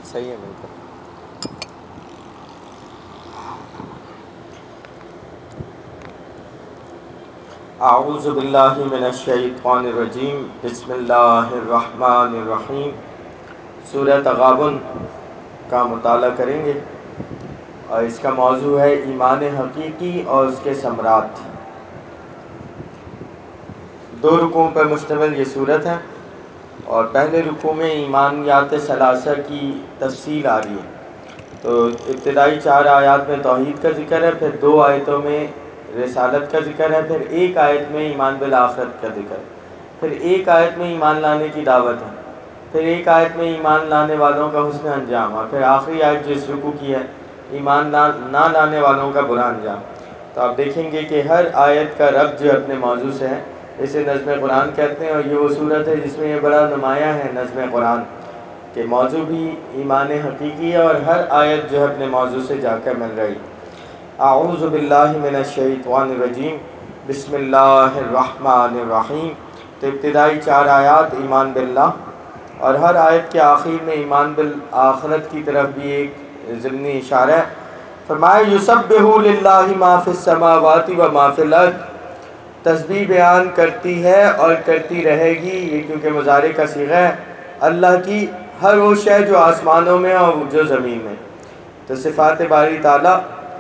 صحیح ہے بالکل. اعوذ باللہ من الشیطان الرجیم. بسم اللہ الرحمن الرحیم. سورہ تغابن کا مطالعہ کریں گے اور اس کا موضوع ہے ایمان حقیقی اور اس کے ثمرات. 2 رکوعوں پر مشتمل یہ صورت ہے اور پہلے رکوع میں ایمانیات ثلاثہ کی تفصیل آ رہی ہے. تو ابتدائی 4 آیات میں توحید کا ذکر ہے، پھر 2 آیتوں میں رسالت کا ذکر ہے، پھر 1 آیت میں ایمان بالآخرت کا ذکر ہے، پھر 1 آیت میں ایمان لانے کی دعوت ہے، پھر 1 آیت میں ایمان لانے والوں کا حسن انجام، اور پھر آخری آیت جو اس رکوع کی ہے ایمان نہ لانے والوں کا برا انجام. تو آپ دیکھیں گے کہ ہر آیت کا ربط جو اپنے موضوع سے ہے. اسے نظم قرآن کہتے ہیں اور یہ وہ صورت ہے جس میں یہ بڑا نمایاں ہے نظم قرآن کہ موضوع بھی ایمان حقیقی ہے اور ہر آیت جو ہے اپنے موضوع سے جا کر مل رہی. اعوذ باللہ من الشیطان الرجیم. بسم اللہ الرحمن الرحیم. تو ابتدائی 4 آیات ایمان باللہ اور ہر آیت کے آخر میں ایمان بالآخرت کی طرف بھی ایک ضمنی اشارہ ہے. فرمایا یسبح للہ ما فی السماوات و ما فی الارض. تسبیح بیان کرتی ہے اور کرتی رہے گی، یہ کیونکہ مضارع کا صیغہ ہے، اللہ کی ہر وہ شے جو آسمانوں میں اور جو زمین میں. تو صفات باری تعالیٰ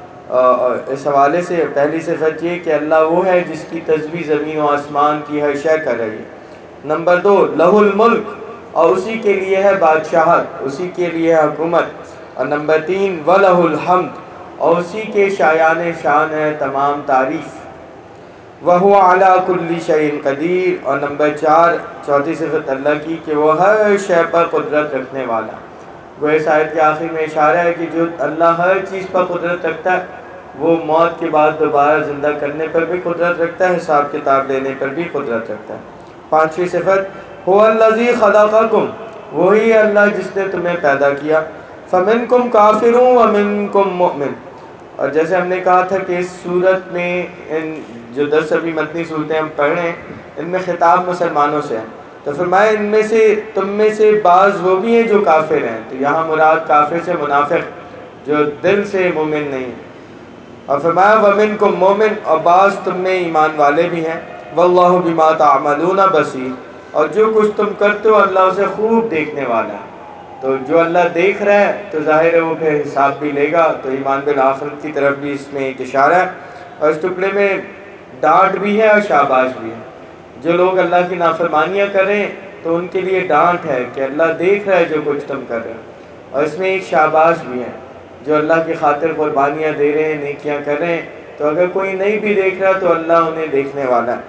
اس حوالے سے پہلی صفت یہ کہ اللہ وہ ہے جس کی تسبیح زمین و آسمان کی ہر شے کر رہی ہے. نمبر 2 لہ الملک، اور اسی کے لیے ہے بادشاہت، اسی کے لیے ہے حکومت. اور نمبر 3 وَلَهُ الْحَمْدُ، اور اسی کے شایان شان ہے تمام تعریف. وَهُوَ عَلَىٰ كُلِّ شَيْءٍ قَدِيرٌ، اور نمبر 4 چوتھی صفت اللہ کی کہ وہ ہر شے پر قدرت رکھنے والا. وہ اس آیت کے آخر میں اشارہ ہے کہ جو اللہ ہر چیز پر قدرت رکھتا ہے وہ موت کے بعد دوبارہ زندہ کرنے پر بھی قدرت رکھتا ہے، حساب کتاب لینے پر بھی قدرت رکھتا ہے. 5ویں صفت هُوَ الَّذِي خَلَقَكُمْ، وہی اللہ جس نے تمہیں پیدا کیا. فَمِنْكُمْ كَافِرٌ وَمِنْكُمْ مُؤْمِنٌ. اور جیسے ہم نے کہا تھا کہ اس صورت میں ان جو 10 ابھی متنی صورتیں ہم پڑھ رہے ہیں ان میں خطاب مسلمانوں سے ہے. تو فرمایا ان میں سے تم میں سے بعض وہ بھی ہیں جو کافر ہیں. تو یہاں مراد کافر سے منافق جو دل سے مومن نہیں. اور فرمایا وَمِنْكُمْ مُؤْمِنٌ، اور بعض تم میں ایمان والے بھی ہیں. وَاللَّهُ بِمَا تَعْمَلُونَ بَصِيرٌ، اور جو کچھ تم کرتے ہو اللہ اسے خوب دیکھنے والا ہے. تو جو اللہ دیکھ رہا ہے تو ظاہر ہے وہ پھر حساب بھی لے گا. تو ایمان بالآخرت کی طرف بھی اس میں ایک اشارہ ہے اور اس ٹکڑے میں ڈانٹ بھی ہے اور شاباش بھی ہے. جو لوگ اللہ کی نافرمانیاں کر رہے ہیں تو ان کے لیے ڈانٹ ہے کہ اللہ دیکھ رہا ہے جو کچھ تم کر رہے ہو، اور اس میں ایک شاباش بھی ہے. جو اللہ کی خاطر قربانیاں دے رہے ہیں، نیکیاں کر رہے ہیں، تو اگر کوئی نہیں بھی دیکھ رہا تو اللہ انہیں دیکھنے والا ہے.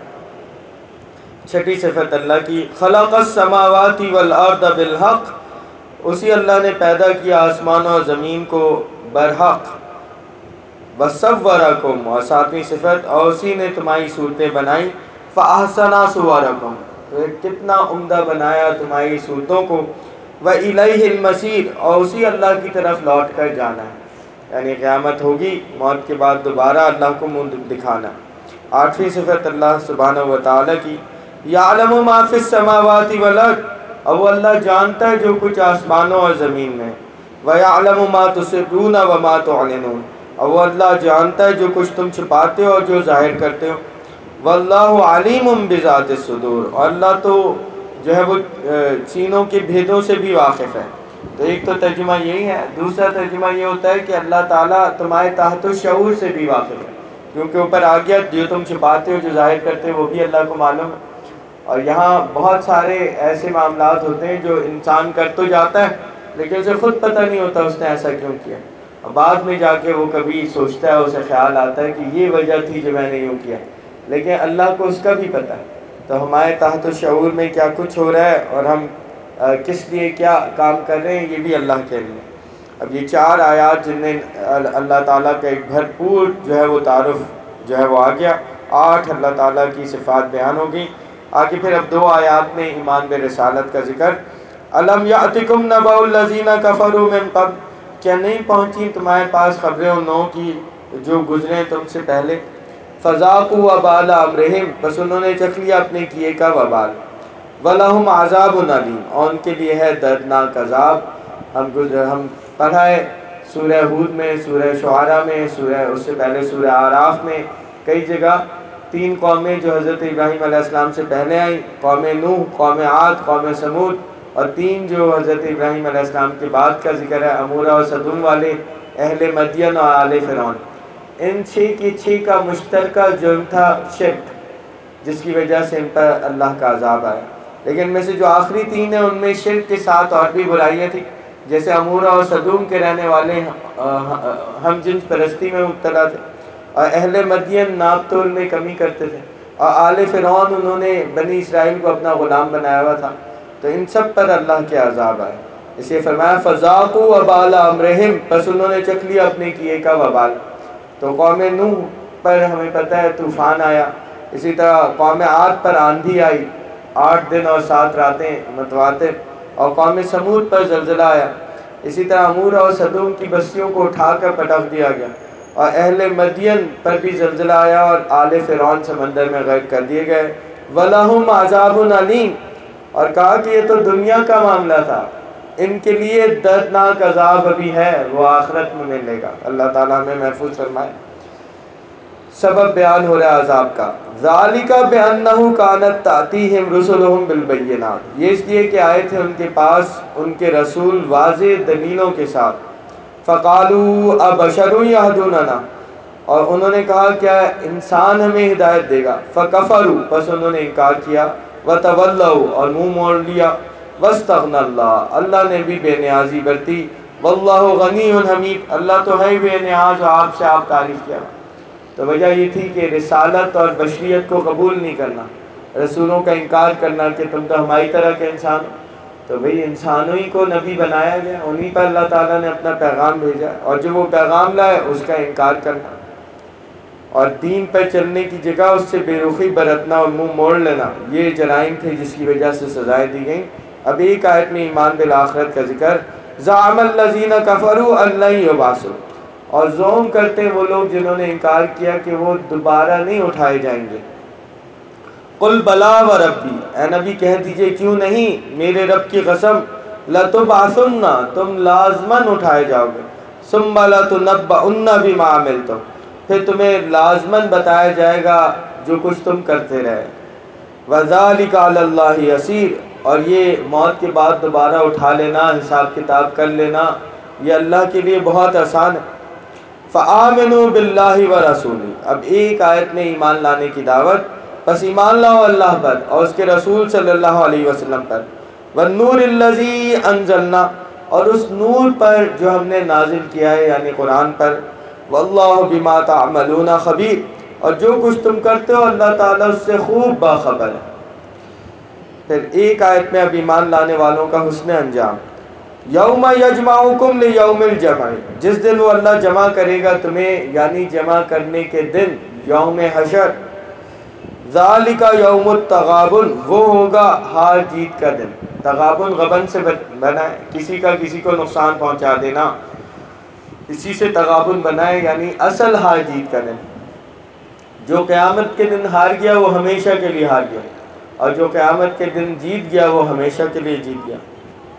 6ٹھی صفت اللہ کی خلق السماوات والارض بالحق، اسی اللہ نے پیدا کیا آسمان اور زمین کو برحق. وَصَوَّرَكُمْ، اور 7ویں صفت اور اسی نے تمہاری صورتیں بنائی. فَأَحْسَنَ صُوَرَكُمْ، تو کتنا عمدہ بنایا تمہاری صورتوں کو. وَإِلَيْهِ الْمَصِيرُ، اور اسی اللہ کی طرف لوٹ کر جانا ہے، یعنی قیامت ہوگی، موت کے بعد دوبارہ اللہ کو منہ دکھانا. 8ویں صفت اللہ سبحانہ و تعالیٰ کی یعلم ما فی السماوات والارض، اور وہ اللہ جانتا ہے جو کچھ آسمانوں اور زمین میں. وَيَعْلَمُ مَا تُسِرُّونَ وَمَا تُعْلِنُونَ، اور وہ اللہ جانتا ہے جو کچھ تم چھپاتے ہو اور جو ظاہر کرتے ہو. وَاللَّهُ عَلِيمٌ بِذَاتِ الصُّدُورِ، اور اللہ تو جو ہے وہ سینوں کے بھیدوں سے بھی واقف ہے. تو ایک تو ترجمہ یہی ہے. دوسرا ترجمہ یہ ہوتا ہے کہ اللہ تعالیٰ تمہارے تحت الشعور سے بھی واقف ہے، کیونکہ اوپر آ گیا جو تم چھپاتے ہو جو ظاہر کرتے ہو وہ بھی اللہ کو معلوم ہے. اور یہاں بہت سارے ایسے معاملات ہوتے ہیں جو انسان کر تو جاتا ہے لیکن اسے خود پتہ نہیں ہوتا اس نے ایسا کیوں کیا، اور بعد میں جا کے وہ کبھی سوچتا ہے، اسے خیال آتا ہے کہ یہ وجہ تھی جو میں نے یوں کیا، لیکن اللہ کو اس کا بھی پتہ ہے. تو ہمارے تحت الشعور میں کیا کچھ ہو رہا ہے اور ہم کس لیے کیا کام کر رہے ہیں یہ بھی اللہ کے علم ہے. اب یہ 4 آیات جن میں اللہ تعالیٰ کا ایک بھرپور جو ہے وہ تعارف جو ہے وہ آ گیا. 8 اللہ تعالیٰ کی صفات بیان ہو گئی. آگے پھر اب 2 آیات میں ایمان برسالت کا ذکر. الم یأتکم نبأ الذین کفروا من قبل، کیا نہیں پہنچی تمہارے پاس خبریں ان لوگوں کی جو گزرے تم سے پہلے. فذاقوا وبال امرہم، بس انہوں نے چکھ لیا اپنے کیے کا وبال. وَلَهُمْ عَذَابٌ أَلِيمٌ، اور ان کے لیے ہے دردناک عذاب. ہم پڑھا ہے سورہ ہود میں، سورہ شعراء میں، اس سے پہلے سورہ اعراف میں، کئی جگہ 3 قومیں جو حضرت ابراہیم علیہ السلام سے پہلے آئیں، قوم نوح، قوم عاد، قوم سمود، اور 3 جو حضرت ابراہیم علیہ السلام کے بعد کا ذکر ہے، امورہ اور صدوم والے، اہل مدین اور آل فرعون۔ ان 6 کے 6 کا مشترکہ جرم تھا شرک، جس کی وجہ سے ان پر اللہ کا عذاب آیا۔ لیکن ان میں سے جو آخری 3 ہیں ان میں شرک کے ساتھ اور بھی برائیاں تھیں، جیسے امورہ اور صدوم کے رہنے والے ہم جنس پرستی میں مبتلا تھے، اور اہل مدین ناپ تول میں کمی کرتے تھے، اور آل فرعون انہوں نے بنی اسرائیل کو اپنا غلام بنایا ہوا تھا، تو ان سب پر اللہ کے عذاب آئے۔ اسے فرمایا فذاقوا وبال امرہم، پس انہوں نے چکھ لیا اپنے کیے کا وبال۔ تو قوم نوح پر ہمیں پتہ ہے طوفان آیا، اسی طرح قوم عاد پر آندھی آئی 8 دن اور 7 راتیں متواتر، اور قوم سمود پر زلزلہ آیا، اسی طرح امورہ اور صدوم کی بستیوں کو اٹھا کر پٹخ دیا گیا، اور اہل مدین پر بھی زلزلہ آیا، اور آل فرعون سمندر میں غرق کر دیے گئے۔ وَلَهُمْ عَذَابٌ عَلِيمٌ، اور کہا کہ یہ تو دنیا کا معاملہ تھا، ان کے لیے دردناک عذاب ابھی ہے، وہ آخرت میں ملے گا۔ اللہ تعالیٰ ہمیں محفوظ فرمائے۔ سبب بیان ہو رہا ہے عذاب کا، ذَلِكَ بِأَنَّهُ كَانَتْ تَأْتِيهِمْ رُسُلُهُم بِالْبَيِّنَاتِ، یہ اس لیے کہ آئے تھے ان کے پاس ان کے رسول واضح دلیلوں کے ساتھ، فَقَالُوا أَبَشَرٌ يَهْدُونَنَا، اور انہوں نے کہا کیا انسان ہمیں ہدایت دے گا، فَكَفَرُوا، پس انہوں نے انکار کیا، وَتَوَلَّوْا، اور منہ موڑ لیا، وَاسْتَغْنَى اللَّهُ، اللہ نے بھی بے نیازی برتی، وَاللَّهُ غَنِيٌّ حَمِيدٌ، اللہ تو ہے بے نیاز اور آپ سے آپ تعریف کیا۔ تو وجہ یہ تھی کہ رسالت اور بشریت کو قبول نہیں کرنا، رسولوں کا انکار کرنا کہ تم تو ہماری طرح کے انسان ہو، تو بھئی انسانوں ہی کو نبی بنایا گیا، انہی پر اللہ تعالیٰ نے اپنا پیغام بھیجا، اور جو وہ پیغام لائے اس کا انکار کرنا، اور دین پر چلنے کی جگہ اس سے بے رخی برتنا اور منہ موڑ لینا، یہ جرائم تھے جس کی وجہ سے سزائیں دی گئیں۔ اب ایک آیت میں ایمان بالآخرت کا ذکر، زعم الذین کفروا ان لن یبعثوا، اور زعم کرتے ہیں وہ لوگ جنہوں نے انکار کیا کہ وہ دوبارہ نہیں اٹھائے جائیں گے۔ قل بلا وربی، اے نبی کہہ دیجئے کیوں نہیں، میرے رب کی قسم، لتبعثن، تم لازماً اٹھائے جاؤ گے، ثم لتنبؤن بما عملتم، پھر تمہیں لازماً بتایا جائے گا جو کچھ تم کرتے رہے، وذالک علی اللہ یسیر، اور یہ موت کے بعد دوبارہ اٹھا لینا، حساب کتاب کر لینا، یہ اللہ کے لیے بہت آسان ہے۔ فآمنوا باللہ ورسولہ، اب ایک آیت میں ایمان لانے کی دعوت، پس ایمان لاؤ اللہ پر اور اس کے رسول صلی اللہ علیہ وسلم پر، والنور الذی انزلنا، اور اس نور پر جو ہم نے نازل کیا ہے یعنی قرآن پر، واللہ بما تعملون خبیر، اور جو کچھ تم کرتے ہو اللہ تعالیٰ اس سے خوب باخبر ہے۔ پھر ایک آیت میں اب ایمان لانے والوں کا حسن انجام، یوم یجمعکم لیوم الجمع، جس دن وہ اللہ جمع کرے گا تمہیں، یعنی جمع کرنے کے دن، یوم حشر، ذالک یوم التغابن، وہ ہوگا ہار جیت کا دن۔ تغابن غبن سے بنا ہے، کسی کا کسی کو نقصان پہنچا دینا، اسی سے تغابن بنا ہے، یعنی اصل ہار جیت کا دن۔ جو قیامت کے دن ہار گیا وہ ہمیشہ کے لیے ہار گیا، اور جو قیامت کے دن جیت گیا وہ ہمیشہ کے لیے جیت گیا۔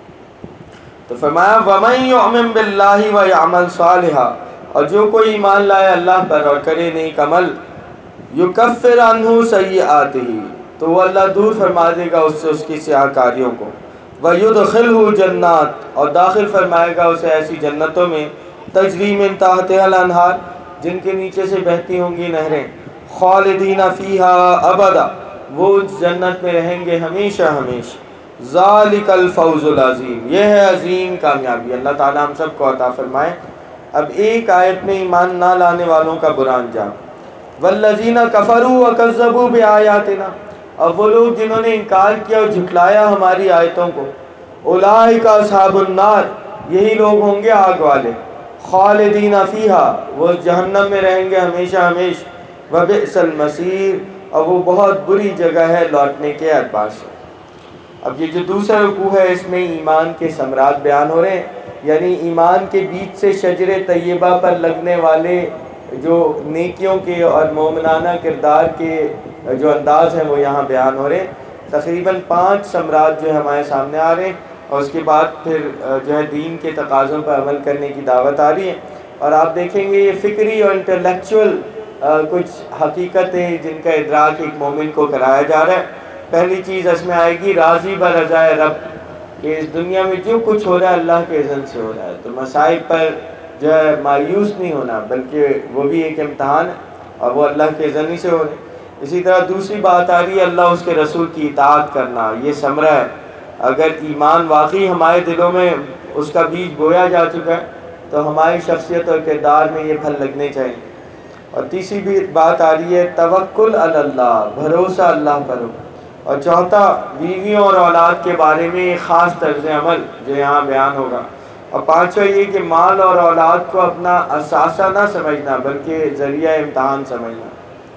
تو فرمایا وَمَن يُؤْمِن بِاللَّهِ وَيَعْمَلْ صَالِحًا، اور جو کوئی ایمان لائے اللہ پر اور کرے نیک عمل، يُكَفِّرْ عَنْهُ سَيِّئَاتِهِ، تو وہ اللہ دور فرما دے گا اس سے اس کی سیاہ کاریوں کو، وَيُدْخِلْهُ جنات، اور داخل فرمائے گا اسے ایسی جنتوں میں، تجری من تحتها الانہار، جن کے نیچے سے بہتی ہوں گی نہریں، خالدین فیہا ابدا، وہ اس جنت میں رہیں گے ہمیشہ ہمیشہ، ذالک الفوز العظیم، یہ ہے عظیم کامیابی، اللہ تعالی ہم سب کو عطا فرمائے۔ اب ایک آیت میں ایمان نہ لانے والوں کا برا انجام، والذین کفروا وکذبوا بآیاتنا، اب وہ لوگ جنہوں نے انکار کیا اور جھٹلایا ہماری آیتوں کو، اولئک اصحاب النار، یہی لوگ ہوں گے آگ والے، خالدین فیہا، وہ جہنم میں رہیں گے ہمیشہ ہمیشہ، وبئس المصیر، اور وہ بہت بری جگہ ہے لوٹنے کے اعتبار سے۔ اب یہ جو دوسرا رکوع ہے اس میں ایمان کے ثمرات بیان ہو رہے ہیں، یعنی ایمان کے بیچ سے شجر طیبہ پر لگنے والے جو نیکیوں کے اور مومنانہ کردار کے جو انداز ہیں وہ یہاں بیان ہو رہے ہیں۔ تقریباً 5 ثمرات جو ہمارے سامنے آ رہے ہیں، اور اس کے بعد پھر جو ہے دین کے تقاضوں پر عمل کرنے کی دعوت آ رہی ہے. اور آپ دیکھیں گے یہ فکری اور انٹلیکچوئل کچھ حقیقتیں جن کا ادراک ایک مومن کو کرایا جا رہا ہے. پہلی چیز اس میں آئے گی راضی برضائے رب، کہ اس دنیا میں جو کچھ ہو رہا ہے اللہ کے اذن سے ہو رہا ہے، تو مصائب پر جو ہے مایوس نہیں ہونا، بلکہ وہ بھی ایک امتحان ہے اور وہ اللہ کے اذن ہی سے ہو رہے ہیں. اسی طرح دوسری بات آ رہی ہے اللہ اس کے رسول کی اطاعت کرنا، یہ ثمرہ ہے. اگر ایمان واقعی ہمارے دلوں میں اس کا بیج بویا جا چکا ہے تو ہماری شخصیت اور کردار میں یہ پھل لگنے چاہیے. اور تیسری بھی بات آ رہی ہے توکل علی اللہ، بھروسہ اللہ پر ہو. اور چوتھا بیویوں اور اولاد کے بارے میں ایک خاص طرز عمل جو یہاں بیان ہوگا. اور پانچواں یہ کہ مال اور اولاد کو اپنا اثاثہ نہ سمجھنا بلکہ ذریعہ امتحان سمجھنا.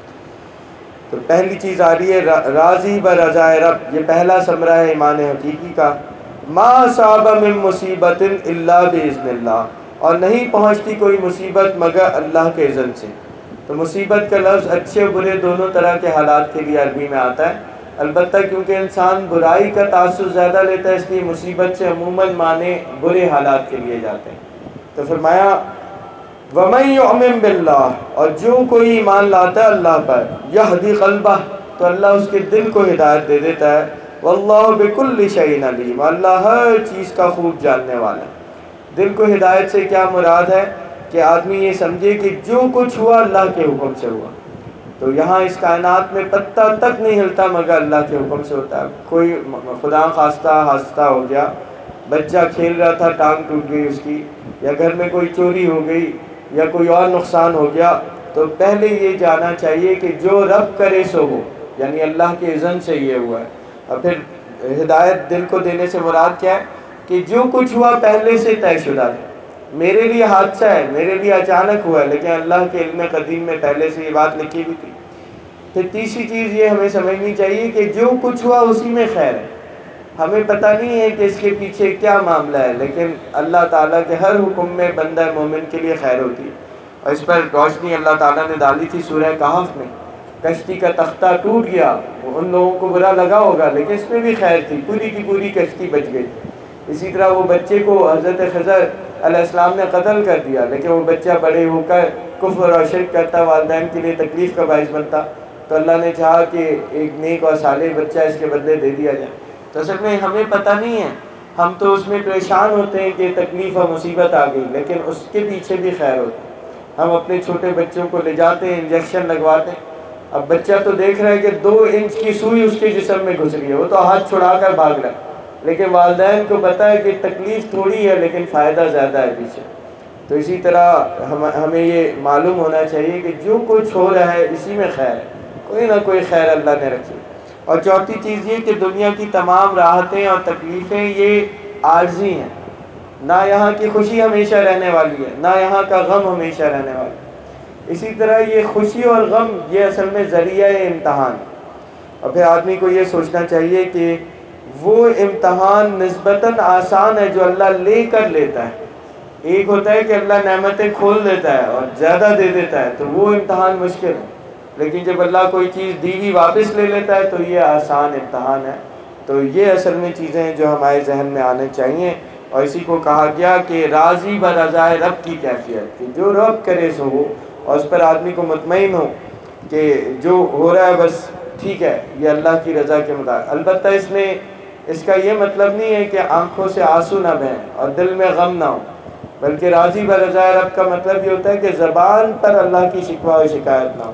تو پہلی چیز آ رہی ہے راضی برضائے رب، یہ پہلا ثمرہ ہے ایمان حقیقی کا. ما اصاب من مصیبت الا باذن اللہ، اور نہیں پہنچتی کوئی مصیبت مگر اللہ کے اذن سے. تو مصیبت کا لفظ اچھے و برے دونوں طرح کے حالات کے لیے عربی میں آتا ہے. البتہ کیونکہ انسان برائی کا تاثر زیادہ لیتا ہے اس لیے مصیبت سے عموماً معنی برے حالات کے لیے جاتے ہیں. تو فرمایا وَمَن يُؤْمِن بِاللَّهِ، اور جو کوئی ایمان لاتا ہے اللہ پر، یہدی قلبہ، تو اللہ اس کے دل کو ہدایت دے دیتا ہے. واللہ بکل شیء علیم، اللہ ہر چیز کا خوب جاننے والا ہے. دل کو ہدایت سے کیا مراد ہے کہ آدمی یہ سمجھے کہ جو کچھ ہوا اللہ کے حکم سے ہوا. تو یہاں اس کائنات میں پتہ تک نہیں ہلتا مگر اللہ کے حکم سے ہوتا ہے. کوئی خدا خواستہ حادثہ ہو گیا، بچہ کھیل رہا تھا ٹانگ ٹوٹ گئی اس کی، یا گھر میں کوئی چوری ہو گئی یا کوئی اور نقصان ہو گیا، تو پہلے یہ جاننا چاہیے کہ جو رب کرے سو ہو، یعنی اللہ کے اذن سے یہ ہوا ہے. اور پھر ہدایت دل کو دینے سے مراد کیا ہے کہ جو کچھ ہوا پہلے سے طے شدہ تھا. میرے لیے حادثہ ہے، میرے لیے اچانک ہوا ہے، لیکن اللہ کے علم قدیم میں پہلے سے یہ بات لکھی ہوئی تھی. پھر تیسری چیز یہ ہمیں سمجھنی چاہیے کہ جو کچھ ہوا اسی میں خیر ہے. ہمیں پتہ نہیں ہے کہ اس کے پیچھے کیا معاملہ ہے، لیکن اللہ تعالیٰ کے ہر حکم میں بندہ مومن کے لیے خیر ہوتی ہے. اور اس پر روشنی اللہ تعالیٰ نے ڈالی تھی سورہ کہف میں. کشتی کا تختہ ٹوٹ گیا، ان لوگوں کو برا لگا ہوگا لیکن اس میں بھی خیر تھی، پوری کی پوری کشتی بچ گئی. اسی طرح وہ بچے کو حضرت خضر علیہ السلام نے قتل کر دیا، لیکن وہ بچہ بڑے ہو کر کفر اور شرک کرتا، والدین کے لیے تکلیف کا باعث بنتا، تو اللہ نے چاہا کہ ایک نیک اور صالح بچہ اس کے بدلے دے دیا جائے. تو اصل میں ہمیں پتہ نہیں ہے، ہم تو اس میں پریشان ہوتے ہیں کہ تکلیف اور مصیبت آ گئی، لیکن اس کے پیچھے بھی خیر ہوتا ہے. ہم اپنے چھوٹے بچوں کو لے جاتے ہیں، انجیکشن لگواتے ہیں. اب بچہ تو دیکھ رہا ہے کہ 2 انچ کی سوئی اس کے جسم میں گھس رہی ہے، وہ تو ہاتھ چھڑا کر بھاگ رہا ہے، لیکن والدین کو پتہ ہے کہ تکلیف تھوڑی ہے لیکن فائدہ زیادہ ہے پیچھے. تو اسی طرح ہمیں یہ معلوم ہونا چاہیے کہ جو کچھ ہو رہا ہے اسی میں خیر ہے، کوئی نہ کوئی خیر اللہ نے رکھی. اور چوتھی چیز یہ کہ دنیا کی تمام راحتیں اور تکلیفیں یہ عارضی ہیں، نہ یہاں کی خوشی ہمیشہ رہنے والی ہے، نہ یہاں کا غم ہمیشہ رہنے والا ہے. اسی طرح یہ خوشی اور غم یہ اصل میں ذریعہ امتحان. اور پھر آدمی کو یہ سوچنا چاہیے کہ وہ امتحان نسبتاً آسان ہے جو اللہ لے کر لیتا ہے. ایک ہوتا ہے کہ اللہ نعمتیں کھول دیتا ہے اور زیادہ دے دیتا ہے، تو وہ امتحان مشکل ہے. لیکن جب اللہ کوئی چیز دی ہوئی واپس لے لیتا ہے تو یہ آسان امتحان ہے. تو یہ اصل میں چیزیں جو ہمارے ذہن میں آنے چاہیے. اور اسی کو کہا گیا کہ راضی برضائے رب کی کیفیت، کہ جو رب کرے سو ہو، اور اس پر آدمی کو مطمئن ہو کہ جو ہو رہا ہے بس ٹھیک ہے، یہ اللہ کی رضا کے مطابق. البتہ اس کا یہ مطلب نہیں ہے کہ آنکھوں سے آنسو نہ بہیں اور دل میں غم نہ ہو، بلکہ راضی برضائے رب کا مطلب یہ ہوتا ہے کہ زبان پر اللہ کی شکوہ و شکایت نہ ہو.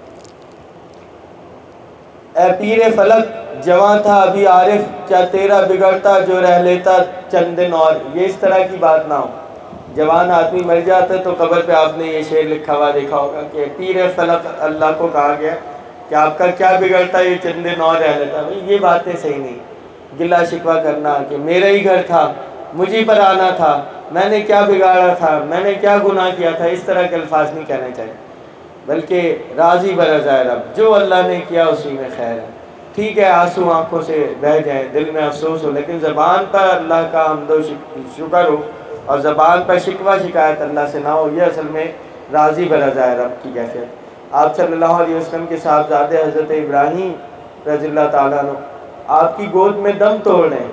اے پیر فلک جواں تھا ابھی عارف، کیا تیرا بگڑتا جو رہ لیتا چند دن اور، یہ اس طرح کی بات نہ ہو. جوان آدمی مر جاتا ہے تو قبر پہ آپ نے یہ شعر لکھا ہوا دیکھا ہوگا کہ پیر فلک، اللہ کو کہا گیا کہ آپ کا کیا بگڑتا یہ چند دن اور رہ لیتا. یہ باتیں صحیح نہیں. گلا شکوہ کرنا کہ میرا ہی گھر تھا، مجھے پر آنا تھا، میں نے کیا بگاڑا تھا، میں نے کیا گناہ کیا تھا، اس طرح کے الفاظ نہیں کہنے چاہیے. بلکہ راضی برضائے رب، جو اللہ نے کیا اسی میں خیر ہے. ٹھیک ہے آنسو آنکھوں سے بہہ جائیں، دل میں افسوس ہو، لیکن زبان پر اللہ کا حمد و شکر ہو اور زبان پر شکوہ شکایت اللہ سے نہ ہو. یہ اصل میں راضی برضائے رب کی کیفیت. آپ صلی اللہ علیہ وسلم کے صاحبزادے حضرت ابراہیم رضی اللہ تعالیٰ عنہ آپ کی گود میں دم توڑ رہے ہیں.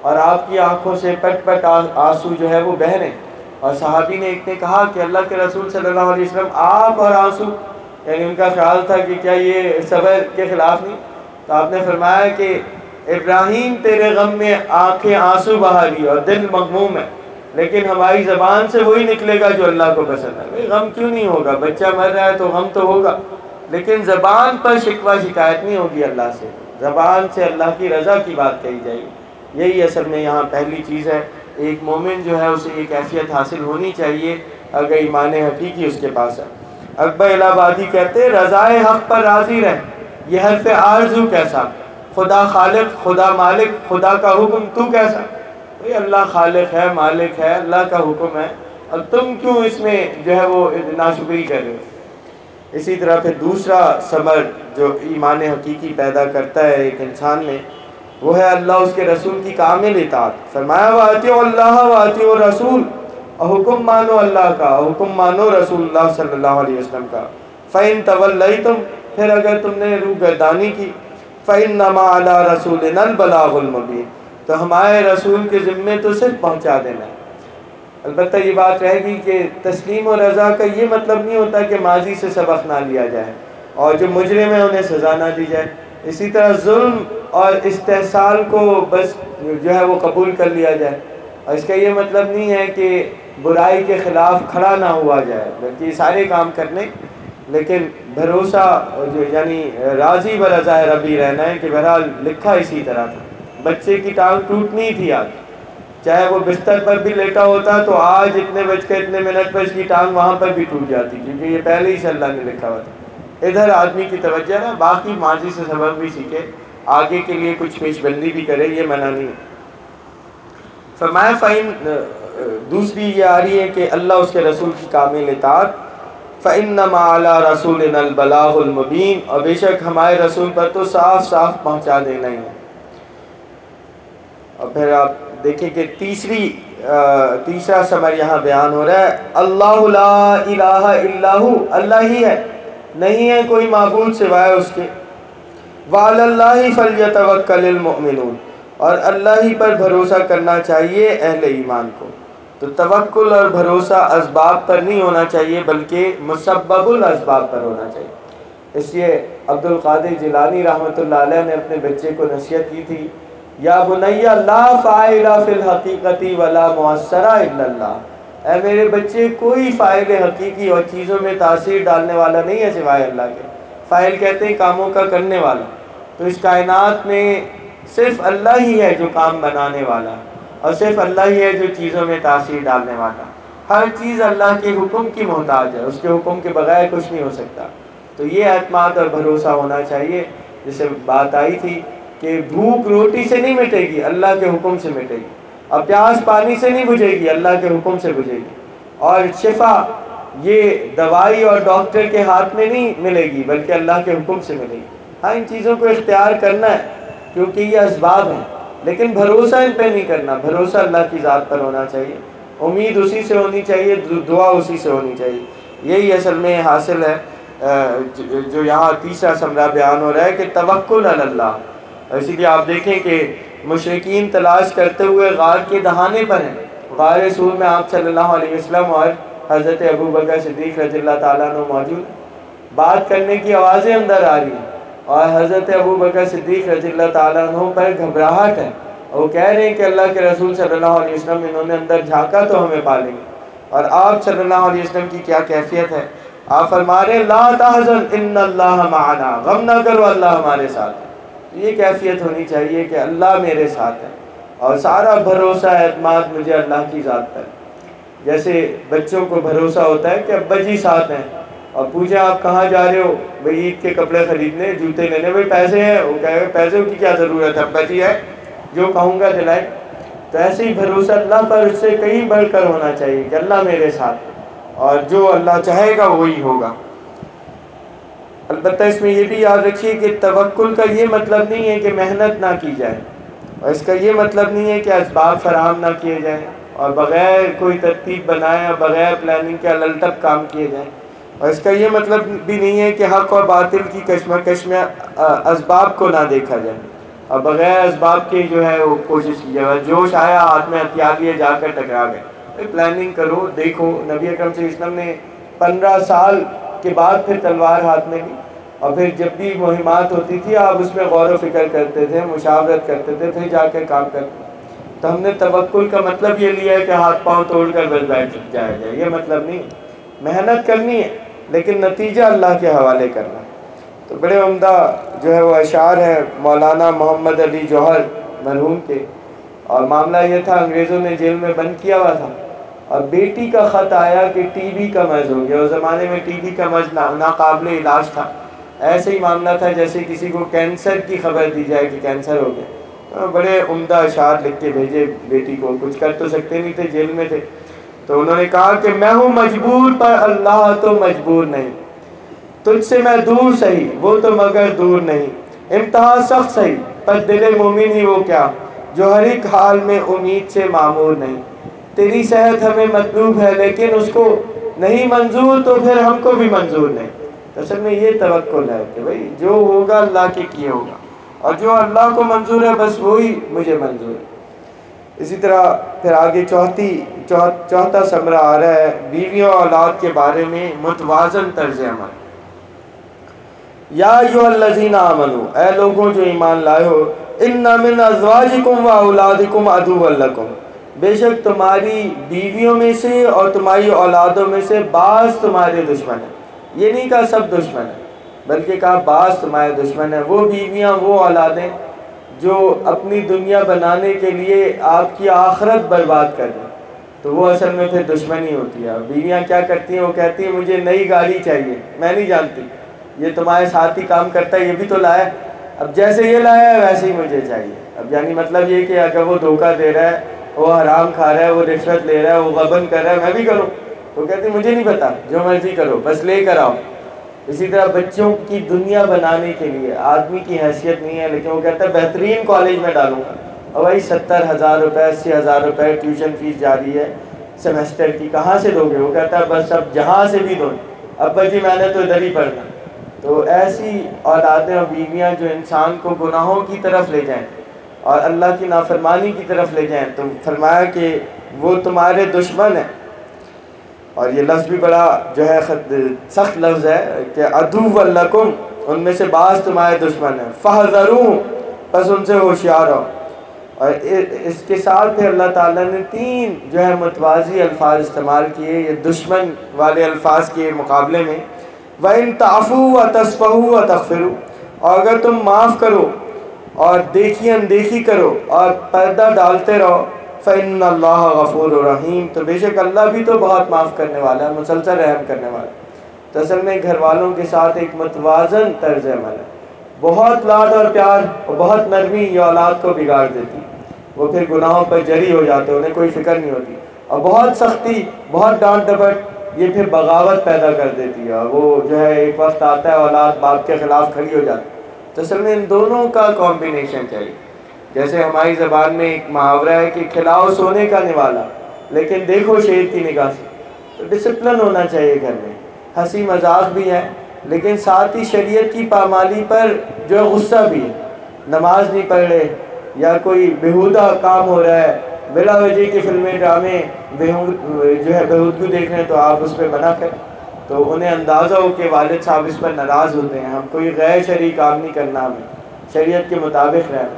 اور آپ کی آنکھوں سے پٹ پٹ آنسو جو ہے وہ بہ رہے ہیں. اور صحابی نے ایک نے کہا کہ اللہ کے رسول صلی اللہ علیہ وسلم آپ اور آنسو، یعنی ان کا خیال تھا کہ کیا یہ صبر کے خلاف نہیں. تو آپ نے فرمایا کہ ابراہیم تیرے غم میں آنکھیں آنسو بہا رہی اور دل مغموم ہے، لیکن ہماری زبان سے وہی نکلے گا جو اللہ کو پسند ہے. غم کیوں نہیں ہوگا؟ بچہ مر رہا ہے تو غم تو ہوگا، لیکن زبان پر شکوہ شکایت نہیں ہوگی اللہ سے. زبان سے اللہ کی رضا کی بات کہی جائے گی. یہی اصل میں یہاں پہلی چیز ہے. ایک مومن جو ہے اسے یہ کیفیت حاصل ہونی چاہیے اگر ایمان حقیقی اس کے پاس ہے. اکبر الہ آبادی کہتے رضائے حق پر راضی رہ، یہ حرف آرزو کیسا، خدا خالق خدا مالک خدا کا حکم تو کیسا. اللہ خالق ہے، مالک ہے، اللہ کا حکم ہے، اور تم کیوں اس میں جو ہے وہ ناشکری کر رہے ہو. اسی طرح پھر دوسرا ثمر جو ایمان حقیقی پیدا کرتا ہے ایک انسان میں، وہ ہے اللہ اس کے رسول کی کامل اطاعت. فرمایا وَأَطِیعُوا اللَّهَ وَأَطِیعُوا الرَّسُولَ، اور حکم مانو اللہ کا، حکم مانو رسول اللہ صلی اللہ علیہ وسلم کا. فَإِن تَوَلَّيْتُمْ، پھر اگر تم نے روگردانی کی، فَإِنَّمَا عَلَىٰ رَسُولِنَا الْبَلَاغُ الْمُبِينُ، تو ہمارے رسول کے ذمے تو صرف پہنچا دینا ہے. البتہ یہ بات رہے گی کہ تسلیم و رضا کا یہ مطلب نہیں ہوتا کہ ماضی سے سبق نہ لیا جائے اور جو مجرم ہے انہیں سزا نہ دی جائے. اسی طرح ظلم اور استحصال کو بس جو ہے وہ قبول کر لیا جائے، اور اس کا یہ مطلب نہیں ہے کہ برائی کے خلاف کھڑا نہ ہوا جائے، بلکہ یہ سارے کام کرنے، لیکن بھروسہ جو یعنی راضی برضائے ربی رہنا ہے کہ بہرحال لکھا اسی طرح تھا. بچے کی ٹانگ ٹوٹنی تھی آج، چاہے وہ بستر پر بھی لیٹا ہوتا تو آج اتنے بج کے اتنے منٹ پر اس کی ٹانگ وہاں پر بھی ٹوٹ جاتی، کیونکہ یہ پہلے ہی سے اللہ نے لکھا ہوا تھا. ادھر آدمی کی توجہ نا، باقی ماضی سے سبق بھی سیکھے، آگے کے لیے کچھ پیش بندی بھی کرے، یہ منع نہیں. فرمایا فَإِن، دوسری یہ آ رہی ہے کہ اللہ اس کے رسول کی کامل اطاعت. فَإِنَّمَا عَلَىٰ رَسُولِنَا الْبَلَاغُ الْمُبِينُ، اور بے شک ہمارے رسول پر تو صاف صاف پہنچا دینا ہی ہے. اور پھر آپ دیکھیں کہ تیسرا ثمر یہاں بیان ہو رہا ہے. اللہ لا الہ الا ہو، اللہ ہی ہے، نہیں ہے کوئی معبود سوائے اس کے. وعلی اللہ فلیتوکل المؤمنون، اور اللہ ہی پر بھروسہ کرنا چاہیے اہل ایمان کو. تو توکل اور بھروسہ اسباب پر نہیں ہونا چاہیے بلکہ مسبب الاسباب پر ہونا چاہیے. اس لیے عبد القادر جیلانی رحمۃ اللہ علیہ نے اپنے بچے کو نصیحت کی تھی، یا بنی لا فاعل فی الحقیقت ولا مؤثر الا اللہ. اے میرے بچے، کوئی فاعل حقیقی اور چیزوں میں تاثیر ڈالنے والا نہیں ہے سوائے اللہ کے. فاعل کہتے ہیں کاموں کا کرنے والا، تو اس کائنات میں صرف اللہ ہی ہے جو کام بنانے والا، اور صرف اللہ ہی ہے جو چیزوں میں تاثیر ڈالنے والا. ہر چیز اللہ کے حکم کی محتاج ہے، اس کے حکم کے بغیر کچھ نہیں ہو سکتا. تو یہ اعتماد اور بھروسہ ہونا چاہیے. جیسے بات آئی تھی کہ بھوک روٹی سے نہیں مٹے گی، اللہ کے حکم سے مٹے گی، اور پیاس پانی سے نہیں بجھے گی، اللہ کے حکم سے بجھے گی. اور شفا یہ دوائی اور ڈاکٹر کے ہاتھ میں نہیں ملے گی بلکہ اللہ کے حکم سے ملے گی. ہاں، ان چیزوں کو اختیار کرنا ہے کیونکہ یہ اسباب ہیں، لیکن بھروسہ ان پہ نہیں کرنا. بھروسہ اللہ کی ذات پر ہونا چاہیے، امید اسی سے ہونی چاہیے، دعا اسی سے ہونی چاہیے. یہی اصل میں حاصل ہے جو یہاں تیسرا ثمرہ بیان ہو رہا ہے کہ توکل علی اللہ. اسی لیے آپ دیکھیں کہ مشرکین تلاش کرتے ہوئے غار کے دہانے پر ہیں. غار سور میں آپ صلی اللہ علیہ وسلم اور حضرت ابو بکر صدیق رضی اللہ تعالیٰ عنہ موجود. بات کرنے کی آوازیں اندر آ رہی ہیں اور حضرت ابو بکر صدیق رضی اللہ تعالیٰ عنہ پر گھبراہٹ ہے، اور وہ کہہ رہے ہیں کہ اللہ کے رسول صلی اللہ علیہ وسلم انہوں نے اندر جھانکا تو ہمیں پالیں گے. اور آپ صلی اللہ علیہ وسلم کی کیا کیفیت ہے؟ آپ فرما رہے ہیں لا تحزن ان اللہ معنا، غم نہ کرو اللہ ہمارے ساتھ ہے. یہ کیفیت ہونی چاہیے کہ اللہ میرے ساتھ ہے اور سارا بھروسہ اعتماد مجھے اللہ کی ذات پر. جیسے بچوں کو بھروسہ ہوتا ہے کہ ابا جی ساتھ ہیں، اور پوچھیں آپ کہاں جا رہے ہو؟ بھئی عید کے کپڑے خریدنے، جوتے لینے. بھئی پیسے ہیں؟ وہ کہے گا پیسوں کی کیا ضرورت ہے، ابا جی ہے، جو کہوں گا دلائیں. تو ایسے ہی بھروسہ اللہ پر اس سے کہیں بڑھ کر ہونا چاہیے کہ اللہ میرے ساتھ ہے اور جو اللہ چاہے گا وہی ہوگا. البتہ اس میں یہ بھی یاد رکھیے کہ توکل کا یہ مطلب نہیں ہے کہ محنت نہ کی جائے، اور اس کا یہ مطلب نہیں ہے کہ اسباب فراہم نہ کیے جائیں اور بغیر کوئی ترتیب بنائے اور بغیر پلاننگ کے الٹپ کام کیے جائیں. اور اس کا یہ مطلب بھی نہیں ہے کہ حق اور باطل کی کشمکش میں اسباب کو نہ دیکھا جائے. اور بغیر اسباب کے جو ہے وہ کوشش کیجیے. جوش آیا ہاتھ میں ہتھیار لیے جا کر ٹکرا گئے. پلاننگ کرو. دیکھو نبی اکرم صلی اللہ علیہ وسلم نے 15 سال کے بعد پھر تلوار ہاتھ میں لی, اور پھر جب بھی مہمات ہوتی تھی آپ اس میں غور و فکر کرتے تھے, مشاورت کرتے تھے, پھر جا کے کام کرتے. تو ہم نے توکل کا مطلب یہ لیا ہے کہ ہاتھ پاؤں توڑ کر بس بیٹھ جایا جائے, یہ مطلب نہیں. محنت کرنی ہے لیکن نتیجہ اللہ کے حوالے کرنا. تو بڑے عمدہ جو ہے وہ اشعار ہیں مولانا محمد علی جوہر مرحوم کے. اور معاملہ یہ تھا, انگریزوں نے جیل میں بند کیا ہوا تھا, اور بیٹی کا خط آیا کہ ٹی بی کا مرض ہو گیا. اس زمانے میں ٹی بی کا مرض ناقابل علاج تھا. ایسے ہی معاملہ تھا جیسے کسی کو کینسر کی خبر دی جائے کہ کینسر ہو گیا. تو بڑے عمدہ اشعار لکھ کے بھیجے بیٹی کو. کچھ کر تو سکتے نہیں تھے, جیل میں تھے. تو انہوں نے کہا کہ میں ہوں مجبور پر اللہ تو مجبور نہیں. تجھ سے میں دور سہی وہ تو مگر دور نہیں. امتحان سخت سہی پر دل مومن ہی وہ کیا, جو ہر ایک حال میں امید سے معمور نہیں. تیری صحت ہمیں مطلوب ہے لیکن اس کو نہیں منظور, تو پھر ہم کو بھی منظور نہیں. اصل میں یہ توکل ہے کہ بھائی جو ہوگا اللہ کے کیے ہوگا, اور جو اللہ کو منظور ہے بس وہی مجھے منظور ہے. اسی طرح پھر آگے چوتھا ثمرہ آ رہا ہے بیوی اور اولاد کے بارے میں متوازن طرز عمل. یا ایھا الذین آمنو, اے لوگوں جو ایمان لائے ہو, ان من ازواجکم و اولادکم عدوا لکم, بے شک تمہاری بیویوں میں سے اور تمہاری اولادوں میں سے بعض تمہارے دشمن ہیں. یہ نہیں کہا سب دشمن ہیں, بلکہ کہا بعض تمہارے دشمن ہیں. وہ بیویاں, وہ اولادیں جو اپنی دنیا بنانے کے لیے آپ کی آخرت برباد کر دیں, تو وہ اصل میں پھر دشمنی ہوتی ہے. بیویاں کیا کرتی ہیں, وہ کہتی ہیں مجھے نئی گاڑی چاہیے. میں نہیں جانتی یہ تمہارے ساتھ ہی کام کرتا ہے, یہ بھی تو لایا, اب جیسے یہ لایا ہے ویسے ہی مجھے چاہیے. اب یعنی مطلب یہ کہ اگر وہ دھوکہ دے رہا ہے, وہ حرام کھا رہا ہے, وہ رشوت لے رہا ہے, وہ غبن کر رہا ہے, میں بھی کروں. وہ کہتی مجھے نہیں پتا, جو مرضی کرو بس لے کر آؤ. اسی طرح بچوں کی دنیا بنانے کے لیے آدمی کی حیثیت نہیں ہے, لیکن وہ کہتا ہے بہترین کالج میں ڈالوں گا, اور بھائی 70,000 روپے 80,000 روپے ٹیوشن فیس جاری ہے سیمسٹر کی, کہاں سے دو گے؟ وہ کہتا ہے بس اب جہاں سے بھی دو, ابا جی میں نے تو ادھر ہی پڑھنا. تو ایسی اولادیں اور بیویاں جو انسان کو گناہوں کی طرف لے جائیں اور اللہ کی نافرمانی کی طرف لے جائیں, تو فرمایا کہ وہ تمہارے دشمن ہیں. اور یہ لفظ بھی بڑا جو ہے سخت لفظ ہے کہ عدو لکم, ان میں سے بعض تمہارے دشمن ہیں. فاحذروہم, بس ان سے ہوشیار ہو. اور اس کے ساتھ پھر اللہ تعالیٰ نے 3 جو ہے متوازی الفاظ استعمال کیے یہ دشمن والے الفاظ کے مقابلے میں. وَإِن تَعْفُوا وَتَصْفَحُوا وَتَغْفِرُوا, اور اگر تم معاف کرو اور دیکھی اندیکھی کرو اور پردہ ڈالتے رہو, فَإِنَّ اللَّهَ غَفُورٌ رَحِيمٌ, تو بے شک اللہ بھی تو بہت معاف کرنے والا ہے, مسلسل رحم کرنے والا. تو اصل میں گھر والوں کے ساتھ ایک متوازن طرز عمل ہے. بہت لاڈ اور پیار اور بہت نرمی یہ اولاد کو بگاڑ دیتی, وہ پھر گناہوں پر جری ہو جاتے, انہیں کوئی فکر نہیں ہوتی. اور بہت سختی, بہت ڈانٹ ڈپٹ, یہ پھر بغاوت پیدا کر دیتی ہے, اور وہ جو ہے ایک وقت آتا ہے اولاد باپ کے خلاف کھڑی ہو جاتی. تو اصل میں ان دونوں کا کمبینیشن چاہیے. جیسے ہماری زبان میں ایک محاورہ ہے کہ کھلاؤ سونے کا نوالا لیکن دیکھو شیر کی نگاہ سے. تو ڈسپلن ہونا چاہیے گھر میں, ہنسی مذاق بھی ہے لیکن ساتھ ہی شریعت کی پامالی پر جو ہے غصہ بھی ہے. نماز نہیں پڑھ رہے یا کوئی بیہودہ کام ہو رہا ہے, بلا وجہ کی فلمیں ڈرامے جو ہے بہودگی دیکھ رہے ہیں, تو آپ اس پہ منع کریں. تو انہیں اندازہ ہو کہ والد صاحب اس پر ناراض ہوتے ہیں, ہم کوئی غیر شرعی کام نہیں کرنا, ہمیں شریعت کے مطابق رہنا.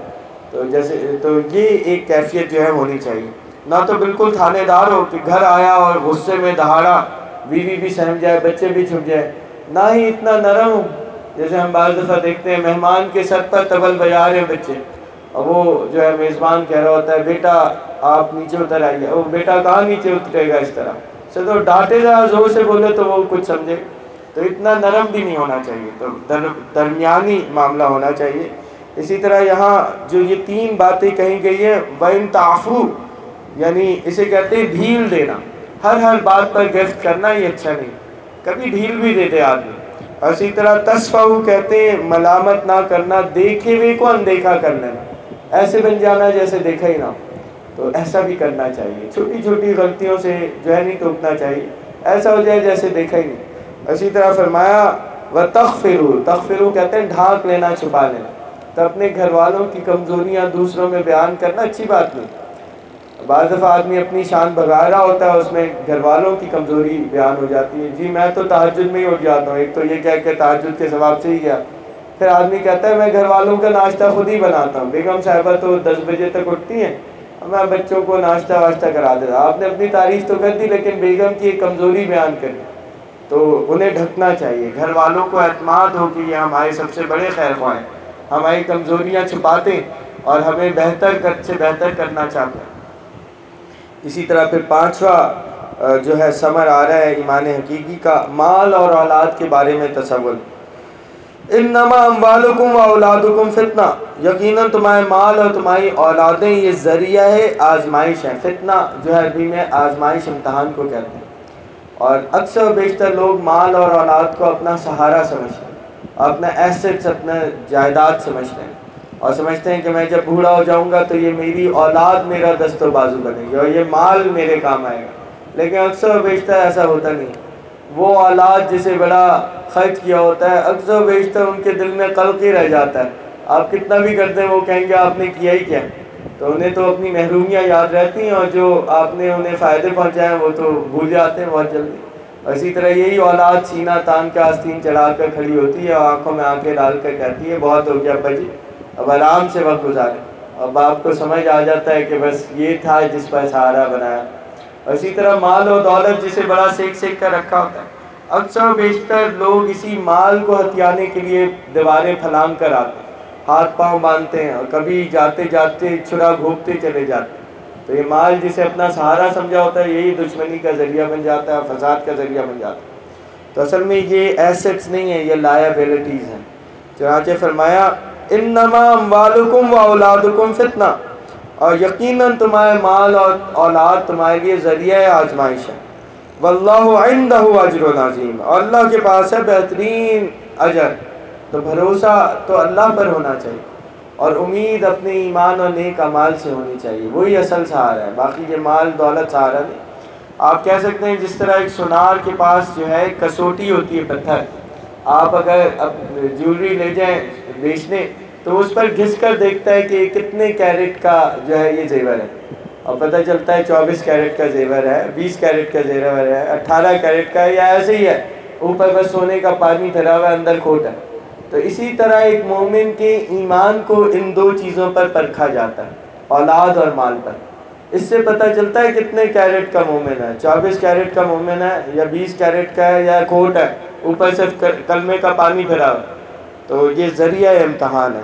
تو یہ ایک کیفیت جو ہے ہونی چاہیے. نہ تو بالکل تھانے دار ہو کہ گھر آیا اور غصے میں دہاڑا, بیوی بھی سہم جائے, بچے بھی چھپ جائے, نہ ہی اتنا نرم ہو جیسے ہم بعض دفعہ دیکھتے ہیں مہمان کے سر پر طبل بجا رہے بچے, اور وہ جو ہے میزبان کہہ رہا ہوتا ہے بیٹا آپ نیچے اتر آئیے. وہ بیٹا کہاں نیچے اترے گا اس طرح سے, تو ڈانٹے گا, زور سے بولے تو وہ کچھ سمجھے. تو اتنا نرم بھی نہیں ہونا چاہیے, تو درمیانی معاملہ ہونا چاہیے. اسی طرح یہاں جو یہ 3 باتیں کہی گئی ہیں, وَإِن تَعْفُوا یعنی اسے کہتے ہیں ڈھیل دینا, ہر بات پر گرفت کرنا یہ اچھا نہیں, کبھی ڈھیل بھی دیتے آدمی. اور اسی طرح تصفحوا کہتے ہیں ملامت نہ کرنا, دیکھے ہوئے کو اندیکھا کر لینا, ایسے بن جانا جیسے دیکھا ہی نہ ہو. تو ایسا بھی کرنا چاہیے, چھوٹی چھوٹی غلطیوں سے جو ہے نہیں ٹوکنا چاہیے, ایسا ہو جائے جیسے دیکھا ہی نہیں. اسی طرح فرمایا وَتَغْفِرُوا, تغفروا کہتے ہیں ڈھانک لینا, چھپا لینا. تو اپنے گھر والوں کی کمزوریاں دوسروں میں بیان کرنا اچھی بات نہیں. بعض دفعہ آدمی اپنی شان بگا رہا ہوتا ہے، اس میں گھر والوں کی کمزوری بیان ہو جاتی ہے. جی میں تو تہجد میں ہی اٹھ جاتا ہوں، ایک تو یہ کہہ کے تہجد کے ثواب سے ہی گیا. پھر آدمی کہتا ہے میں گھر والوں کا ناشتہ خود ہی بناتا ہوں. بیگم صاحبہ تو 10 بجے تک اٹھتی ہیں، میں بچوں کو ناشتہ واشتہ کرا دیتا. آپ نے اپنی تعریف تو کر دی لیکن بیگم کی ایک کمزوری بیان کر دی. تو انہیں ڈھکنا چاہیے. گھر والوں کو اعتماد ہو کہ یہ ہمارے سب سے بڑے خیر خواہ ہیں، ہماری کمزوریاں چھپاتے ہیں اور ہمیں بہتر سے بہتر کرنا چاہتے ہیں. اسی طرح پھر 5واں جو ہے ثمر آ رہا ہے ایمان حقیقی کا، مال اور اولاد کے بارے میں تصور. انما اموالکم و اولادکم فتنہ، یقیناً تمہارے مال اور تمہاری اولادیں یہ ذریعہ ہے آزمائش ہے. فتنہ جو ہے عربی میں آزمائش، امتحان کو کہتے ہیں. اور اکثر و بیشتر لوگ مال اور اولاد کو اپنا سہارا سمجھتے ہیں، اپنا ایسٹس، اپنا جائیداد سمجھتے ہیں، اور سمجھتے ہیں کہ میں جب بوڑھا ہو جاؤں گا تو یہ میری اولاد میرا دست و بازو بنے گی اور یہ مال میرے کام آئے گا. لیکن اکثر و بیشتر ایسا ہوتا نہیں. وہ اولاد جسے بڑا خرچ کیا ہوتا ہے اکثر و بیشتر ان کے دل میں قلق ہی رہ جاتا ہے. آپ کتنا بھی کر دیں وہ کہیں گے آپ نے کیا ہی کیا. تو انہیں تو اپنی محرومیاں یاد رہتی ہیں اور جو آپ نے انہیں فائدے پہنچائے ہیں وہ تو بھول جاتے ہیں بہت جلدی. اسی طرح یہی اولاد سینہ تان کے آستین چڑھا کر کھڑی ہوتی ہے اور آنکھوں میں آنکھیں ڈال کر کہتی ہے بہت ہو گیا ابا جی، اب آرام سے وقت گزارے. اور باپ کو سمجھ آ جاتا ہے کہ بس یہ تھا جس پر سہارا بنایا. اسی طرح مال و دولت جسے بڑا سیک سیک کر رکھا ہوتا ہے، اکثر و بیشتر لوگ اسی مال کو ہتھیانے کے لیے دیواریں پھلانگ کر آتے ہیں، ہاتھ پاؤں باندھتے ہیں اور کبھی جاتے جاتے چھرا گھونپتے چلے جاتے ہیں. تو یہ مال جسے اپنا سہارا سمجھا ہوتا ہے یہی دشمنی کا ذریعہ بن جاتا ہے اور فساد کا ذریعہ بن جاتا ہے. تو اصل میں یہ ایسٹس نہیں ہیں، یہ لائبلٹیز ہیں. چنانچہ فرمایا انما اموالکم و اولادکم فتنہ، اور یقیناً تمہارے مال اور اولاد تمہارے لیے ذریعہ آزمائش ہے. واللہ عندہ اجر عظیم، اور اللہ کے پاس ہے بہترین اجر. تو بھروسہ تو اللہ پر ہونا چاہیے اور امید اپنے ایمان اور نیک اعمال سے ہونی چاہیے. وہی اصل سہارا ہے، باقی یہ مال دولت سہارا نہیں. آپ کہہ سکتے ہیں جس طرح ایک سونار کے پاس جو ہے کسوٹی ہوتی ہے پتھر، آپ اگر جیولری لے جائیں بیچنے تو اس پر گھس کر دیکھتا ہے کہ کتنے کیرٹ کا جو ہے یہ زیور ہے، اور پتہ چلتا ہے 24 کیرٹ کا زیور ہے، 20 کیرٹ کا زیور ہے، 18 کیرٹ کا ہے، یا ایسے ہی ہے اوپر بس سونے کا پانی پھیلا ہوا ہے اندر کھوٹ ہے. تو اسی طرح ایک مومن کے ایمان کو ان دو چیزوں پر پرکھا جاتا ہے، اولاد اور مال پر. اس سے پتہ چلتا ہے کتنے کیرٹ کا مومن ہے، 24 کیرٹ کا مومن ہے یا 20 کیرٹ کا ہے یا کھوٹ ہے اوپر سے کلمے کا پانی پھیلا ہوا. تو یہ ذریعہ امتحان ہے.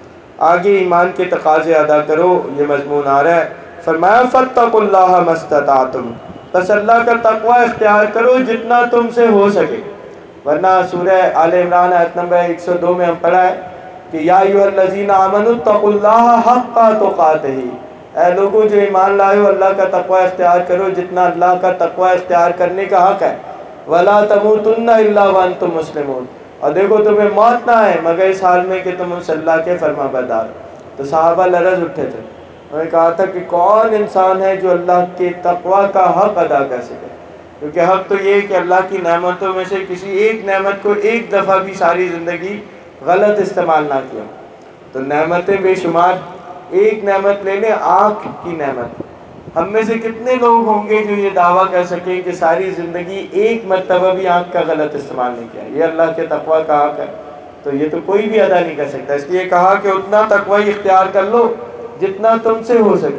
آگے ایمان کے تقاضے ادا کرو، یہ مضمون آ رہا ہے. فرمایا فاتقوا اللہ ما استطعتم، بس اللہ کا تقوی اختیار کرو جتنا تم سے ہو سکے. ورنہ سورہ آل عمران آیت نمبر 102 میں ہم پڑھا ہے کہ یا ایھا الذین آمنوا اتقوا اللہ حق تقاتہ، اے لوگوں جو ایمان لائے ہو اللہ کا تقوی اختیار کرو جتنا اللہ کا تقوی اختیار کرنے کا حق ہے. ولا تموتن الا وانتم مسلمون، اور دیکھو تمہیں موت نہ آئے مگر اس حال میں کہ تم اس اللہ کے فرما بردار. تو صحابہ لرز اٹھے تھے، انہوں نے کہا تھا کہ کون انسان ہے جو اللہ کے تقوی کا حق ادا کر سکے. کیونکہ حق تو یہ ہے کہ اللہ کی نعمتوں میں سے کسی ایک نعمت کو ایک دفعہ بھی ساری زندگی غلط استعمال نہ کیا. تو نعمتیں بے شمار، ایک نعمت لے لیں آنکھ کی نعمت. ہم میں سے کتنے لوگ ہوں گے جو یہ دعویٰ کر سکیں کہ ساری زندگی ایک مرتبہ بھی آنکھ کا غلط استعمال نہیں کیا؟ یہ اللہ کے تقوی کا حق ہے. تو یہ تو کوئی بھی ادا نہیں کر سکتا، اس لیے کہا کہ اتنا تقوی اختیار کر لو جتنا تم سے ہو سکے.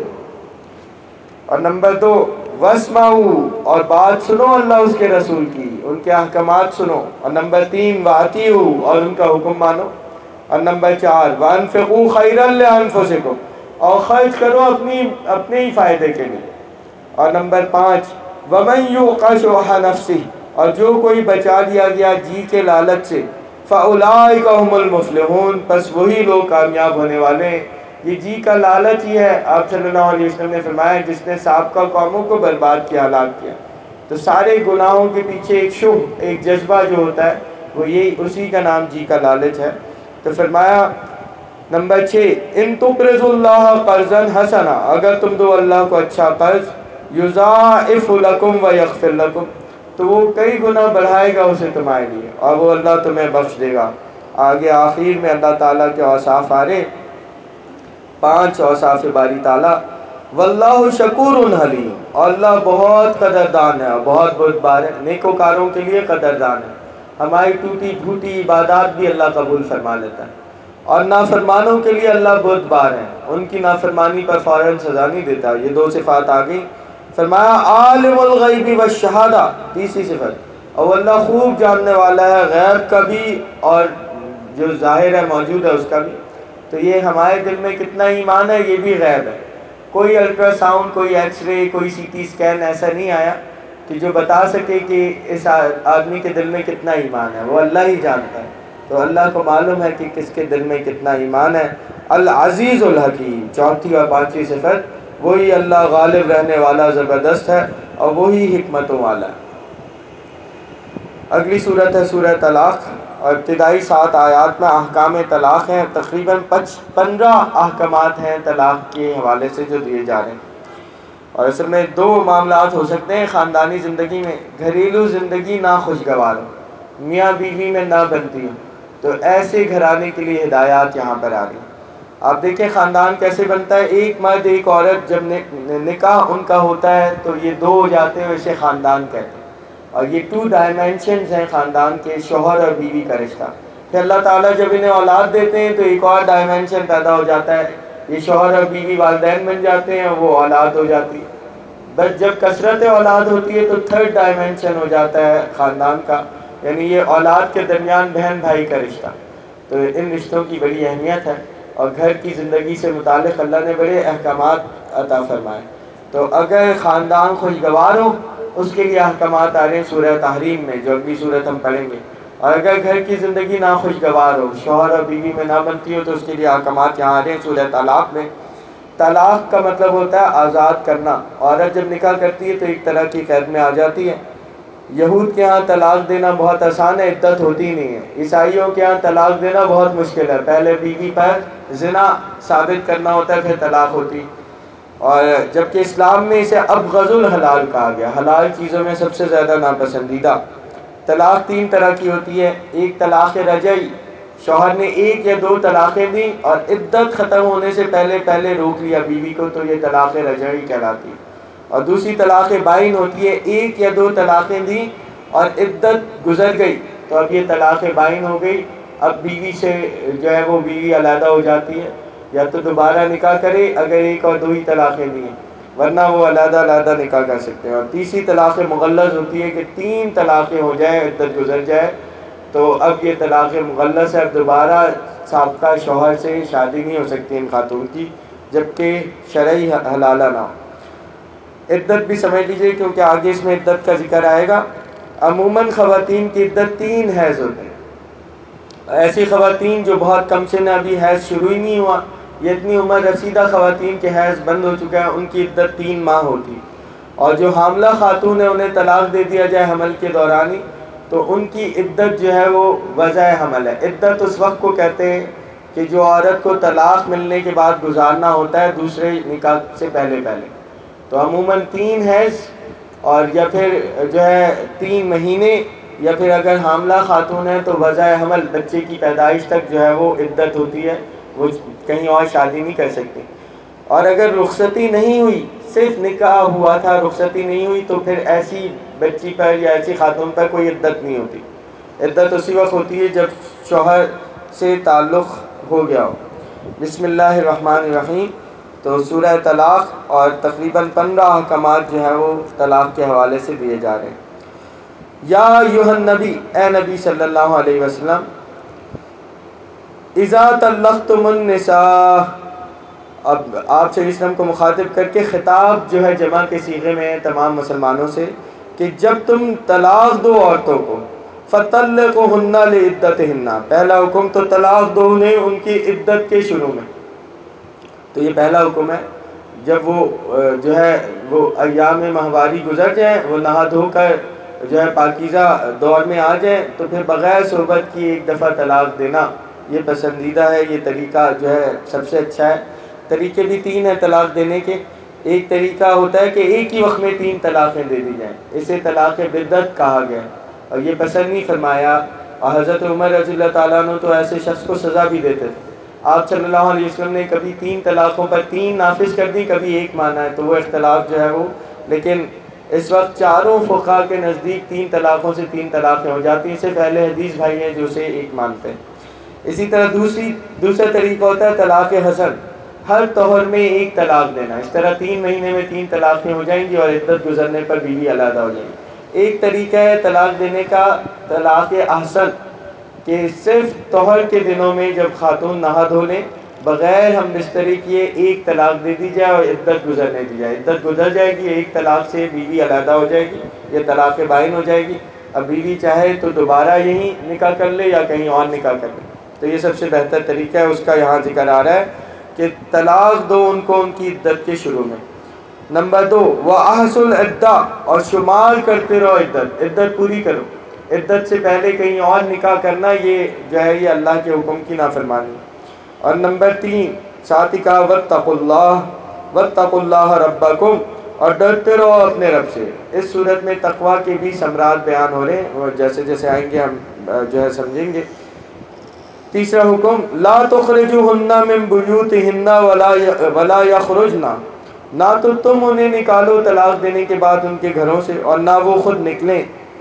اور نمبر 2 واسمعوا، اور بات سنو اللہ اس کے رسول کی، ان کے احکامات سنو. اور نمبر 3 واطیعوا، اور ان کا حکم مانو. اور نمبر 4 وانفقوا خیرا لانفسکم، اور خرچ کرو اپنے ہی فائدے کے لیے. اور نمبر 5 ومن یوق شح نفسہ، اور جو کوئی بچا دیا گیا جی کے لالچ سے، فاولئک هم المفلحون، پس وہی لوگ کامیاب ہونے والے ہیں. یہ جی کا لالچ ہی ہے. آپ صلی اللہ علیہ وسلم نے فرمایا جس نے سابقہ قوموں کو برباد کیا، ہلاک کیا. تو سارے گناہوں کے پیچھے ایک شح، ایک جذبہ جو ہوتا ہے وہ یہی، اسی کا نام جی کا لالچ ہے. تو فرمایا نمبر 6 ان تقرضوا اللہ قرضا حسنا، اگر تم دو اللہ کو اچھا قرض، یضاعف لکم ویغفر لکم، تو وہ کئی گنا بڑھائے گا اسے تمہارے لیے اور وہ اللہ تمہیں بخش دے گا. آگے آخر میں اللہ تعالیٰ کے اوصاف آ رہے، 5 اوصاف باری تعالیٰ. واللہ شکور حلیم، اور اللہ بہت قدردان ہے اور بہت بردبار ہے. نیکوکاروں کے لیے قدردان ہے. ہماری ٹوٹی پھوٹی عبادات بھی اللہ قبول فرما لیتا ہے. اور نافرمانوں کے لیے اللہ بردبار ہے، ان کی نافرمانی پر فوراً سزا نہیں دیتا. یہ 2 صفات آ گئی. فرمایا عالم الغیب والشہادہ، تیسری صفت، اور اللہ خوب جاننے والا ہے غیب کا بھی اور جو ظاہر ہے موجود ہے اس کا بھی. تو یہ ہمارے دل میں کتنا ایمان ہے یہ بھی غیب ہے. کوئی الٹرا ساؤنڈ، کوئی ایکس رے، کوئی سی ٹی اسکین ایسا نہیں آیا کہ جو بتا سکے کہ اس آدمی کے دل میں کتنا ایمان ہے. وہ اللہ ہی جانتا ہے. تو اللہ کو معلوم ہے کہ کس کے دل میں کتنا ایمان ہے. العزیز الحکیم، چوتھی اور 5ویں صفت، وہی اللہ غالب رہنے والا زبردست ہے اور وہی حکمتوں والا ہے. اگلی صورت ہے سورہ طلاق، اور ابتدائی 7 آیات میں احکام طلاق ہیں. تقریباً 15 احکامات ہیں طلاق کے حوالے سے جو دیے جا رہے ہیں. اور اصل میں 2 معاملات ہو سکتے ہیں خاندانی زندگی میں. گھریلو زندگی ناخوشگوار ہو، میاں بیوی میں نہ بنتی ہو، تو ایسے گھرانے کے لیے ہدایات یہاں پر آ رہی ہیں. آپ دیکھیں خاندان کیسے بنتا ہے. ایک مرد ایک عورت جب نکاح ان کا ہوتا ہے تو یہ 2 ہو جاتے ہیں، اسے خاندان کہتے ہیں. اور یہ 2 ڈائمینشنز ہیں خاندان کے، شوہر اور بیوی کا رشتہ. پھر اللہ تعالیٰ جب انہیں اولاد دیتے ہیں تو ایک اور ڈائمینشن پیدا ہو جاتا ہے. یہ شوہر اور بیوی والدین بن جاتے ہیں، وہ اولاد ہو جاتی ہے. بس جب کثرت اولاد ہوتی ہے تو 3rd ڈائمینشن ہو جاتا ہے خاندان کا، یعنی یہ اولاد کے درمیان بہن بھائی کا رشتہ. تو ان رشتوں کی بڑی اہمیت ہے اور گھر کی زندگی سے متعلق اللہ نے بڑے احکامات عطا فرمائے. تو اگر خاندان خوشگوار ہو اس کے لیے احکامات آ رہے ہیں سورہ تحریم میں، جو اگلی صورت ہم پڑھیں گے. اور اگر گھر کی زندگی ناخوشگوار ہو، شوہر اور بیوی میں نہ بنتی ہو، تو اس کے لیے احکامات یہاں آ رہے ہیں سورہ طلاق میں. طلاق کا مطلب ہوتا ہے آزاد کرنا. عورت جب نکاح کرتی ہے تو ایک طرح کی قید میں آ جاتی ہے. یہود کے ہاں طلاق دینا بہت آسان ہے، عدت ہوتی نہیں ہے. عیسائیوں کے ہاں طلاق دینا بہت مشکل ہے، پہلے بیوی پر زنا ثابت کرنا ہوتا ہے پھر طلاق ہوتی. اور جبکہ اسلام میں اسے ابغض الحلال کہا گیا، حلال چیزوں میں سب سے زیادہ ناپسندیدہ. طلاق 3 طرح کی ہوتی ہے. ایک طلاق رجعی، شوہر نے 1 یا 2 طلاقیں دیں اور عدت ختم ہونے سے پہلے روک لیا بیوی کو، تو یہ طلاق رجعی کہلاتی ہے. اور دوسری طلاق بائن ہوتی ہے، 1 یا 2 طلاقیں دیں اور عدت گزر گئی تو اب یہ طلاق بائن ہو گئی. اب بیوی سے جو ہے وہ بیوی علیحدہ ہو جاتی ہے، یا تو دوبارہ نکاح کرے اگر 1 اور 2 ہی طلاقیں دی ہیں، ورنہ وہ علیحدہ نکاح کر سکتے ہیں. اور تیسری طلاق مغلظ ہوتی ہے کہ 3 طلاقیں ہو جائیں، عدت گزر جائے تو اب یہ طلاق مغلظ ہے. اب دوبارہ سابقہ شوہر سے شادی نہیں ہو سکتی ان خاتون کی جبکہ شرعی حلالہ نہ ہو. عدت بھی سمجھ لیجئے کیونکہ آگے اس میں عدت کا ذکر آئے گا. عموماً خواتین کی عدت 3 حیض ہوتے ہیں. ایسی خواتین جو بہت کم سن ابھی حیض شروع ہی نہیں ہوا، یہ اتنی عمر رسیدہ خواتین کے حیض بند ہو چکا ہے، ان کی عدت 3 ماہ ہوتی. اور جو حاملہ خاتون ہے انہیں طلاق دے دیا جائے حمل کے دوران ہی تو ان کی عدت جو ہے وہ وضع حمل ہے. عدت اس وقت کو کہتے ہیں کہ جو عورت کو طلاق ملنے کے بعد گزارنا ہوتا ہے دوسرے نکاح سے پہلے. تو عموماً 3 حیض اور یا پھر جو ہے 3 مہینے، یا پھر اگر حاملہ خاتون ہے تو وضع حمل، بچے کی پیدائش تک جو ہے وہ عدت ہوتی ہے، وہ کہیں اور شادی نہیں کر سکتی. اور اگر رخصتی نہیں ہوئی، صرف نکاح ہوا تھا رخصتی نہیں ہوئی، تو پھر ایسی بچی پر یا ایسی خاتون پر کوئی عدت نہیں ہوتی. عدت اسی وقت ہوتی ہے جب شوہر سے تعلق ہو گیا ہو. بسم اللہ الرحمن الرحیم. تو سورہ طلاق اور تقریباً 15 احکامات جو ہیں وہ طلاق کے حوالے سے دیے جا رہے ہیں. یا ایھا النبی، اے نبی صلی اللہ علیہ وسلم، اذا طلقتم النساء، اب آپ صلی اللہ علیہ وسلم کو مخاطب کر کے خطاب جو ہے جمع کے صیغے میں ہے تمام مسلمانوں سے، کہ جب تم طلاق دو عورتوں کو، فطلقوہن لعدتہن، پہلا حکم تو طلاق دو انہیں ان کی عدت کے شروع میں. تو یہ پہلا حکم ہے. جب وہ جو ہے وہ ایام ماہواری گزر جائیں، وہ نہا دھو کر جو ہے پاکیزہ دور میں آ جائیں، تو پھر بغیر صحبت کی 1 دفعہ طلاق دینا یہ پسندیدہ ہے. یہ طریقہ جو ہے سب سے اچھا ہے. طریقے بھی 3 ہیں طلاق دینے کے. ایک طریقہ ہوتا ہے کہ ایک ہی وقت میں 3 طلاقیں دے دی جائیں، اسے طلاق بدعت کہا گیا اور یہ پسند نہیں فرمایا. اور حضرت عمر رضی اللہ تعالیٰ عنہ تو ایسے شخص کو سزا بھی دیتے تھے. آپ صلی اللہ علیہ وسلم نے کبھی 3 طلاقوں پر 3 نافذ کر دی, کبھی 1 مانا ہے, تو وہ اختلاف جو ہے وہ, لیکن اس وقت چاروں فقہا کے نزدیک 3 طلاقوں سے 3 طلاقیں ہو جاتی ہیں. صرف اہل حدیث بھائی ہیں جو اسے 1 مانتے ہیں. اسی طرح دوسرا طریقہ ہوتا ہے طلاق حسن, ہر طہر میں 1 طلاق دینا. اس طرح 3 مہینے میں 3 طلاقیں ہو جائیں گی اور عدت گزرنے پر بیوی علیحدہ ہو جائے گی. ایک طریقہ ہے طلاق دینے کا طلاق احسن, کہ صرف طہر کے دنوں میں جب خاتون نہا دھو لیں بغیر ہم بستری کیے 1 طلاق دے دی جائے اور عدت گزرنے دی جائے. عدت گزر جائے گی, 1 طلاق سے بیوی علیحدہ ہو جائے گی, یہ طلاق بائن ہو جائے گی. اب بیوی چاہے تو دوبارہ یہی نکاح کر لے یا کہیں اور نکاح کر لے, تو یہ سب سے بہتر طریقہ ہے. اس کا یہاں ذکر آ رہا ہے کہ طلاق دو ان کو ان کی عدت کے شروع میں. نمبر 2 وَأَحْصُ الْعِدَّةَ, اور شمار کرتے رہو عدت پوری کرو. عدت سے پہلے کہیں اور نکاح کرنا یہ جو ہے یہ اللہ کے حکم کی نافرمانی. اور نمبر 3 ساتھ ہی کہا وَاتَّقُوا اللَّهَ رَبَّكُمْ, اور ڈرتے رہو اپنے رب سے. اس صورت میں تقویٰ کے بھی ثمرات بیان ہو رہے ہیں, جیسے جیسے آئیں گے ہم جو ہے سمجھیں گے. تیسرا حکم لا تخرجوهن من بيوتهن ولا يخرجن, نہ تو تم انہیں نکالو طلاق دینے کے بعد ان کے گھروں سے اور نہ وہ خود نکلیں.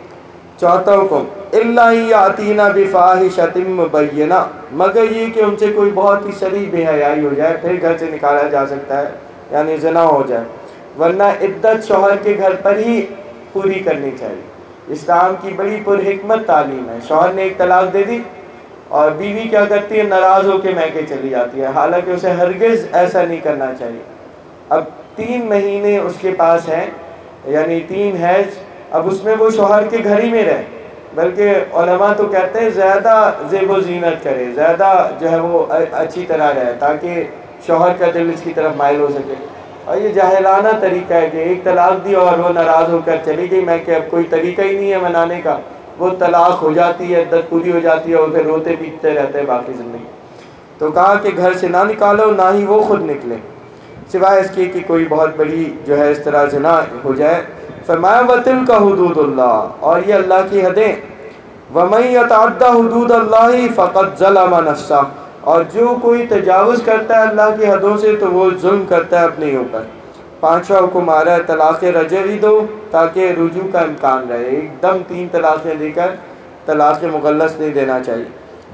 چوتھا حکم الا یاتینا بفاحشۃ مبینہ, مگر یہ کہ ان سے کوئی بہت ہی صریح بے حیائی ہو جائے, پھر گھر سے نکالا جا سکتا ہے, یعنی زنا ہو جائے. ورنہ عدت شوہر کے گھر پر ہی پوری کرنی چاہیے. اسلام کی بڑی پرحکمت تعلیم ہے. شوہر نے 1 طلاق دے دی اور بیوی کیا کرتی ہے, ناراض ہو کے میکے چلی جاتی ہے, حالانکہ اسے ہرگز ایسا نہیں کرنا چاہیے. اب 3 مہینے اس کے پاس ہیں, یعنی 3 حیض, اب اس میں وہ شوہر کے گھر ہی میں رہے, بلکہ علماء تو کہتے ہیں زیادہ زیب و زینت کرے, زیادہ جو ہے وہ اچھی طرح رہے تاکہ شوہر کا دل اس کی طرف مائل ہو سکے. اور یہ جاہلانہ طریقہ ہے کہ 1 طلاق دی اور وہ ناراض ہو کر چلی گئی, میں کہ اب کوئی طریقہ ہی نہیں ہے منانے کا. وہ طلاق ہو جاتی ہے, عدت پوری ہو جاتی ہے اور پھر روتے پیٹتے رہتے ہیں باقی زندگی. تو کہا کہ گھر سے نہ نکالو, نہ ہی وہ خود نکلے, سوائے اس کی کہ کوئی بہت بڑی جو ہے اس طرح زنا ہو جائے. فرمایا وَتِلْكَ حُدُودُ اللَّهِ, اور یہ اللہ کی حدیں. وَمَن يَتَعَدَّ حُدُودَ اللَّهِ فَقَدْ ظَلَمَ نَفْسَهُ, اور جو کوئی تجاوز کرتا ہے اللہ کی حدوں سے تو وہ ظلم کرتا ہے اپنے اوپر. 5واں حکم آ رہا ہے طلاق رجعی دو تاکہ رجوع کا امکان رہے. ایک دم 3 طلاقیں دے کر طلاق مغلظ نہیں دینا چاہیے.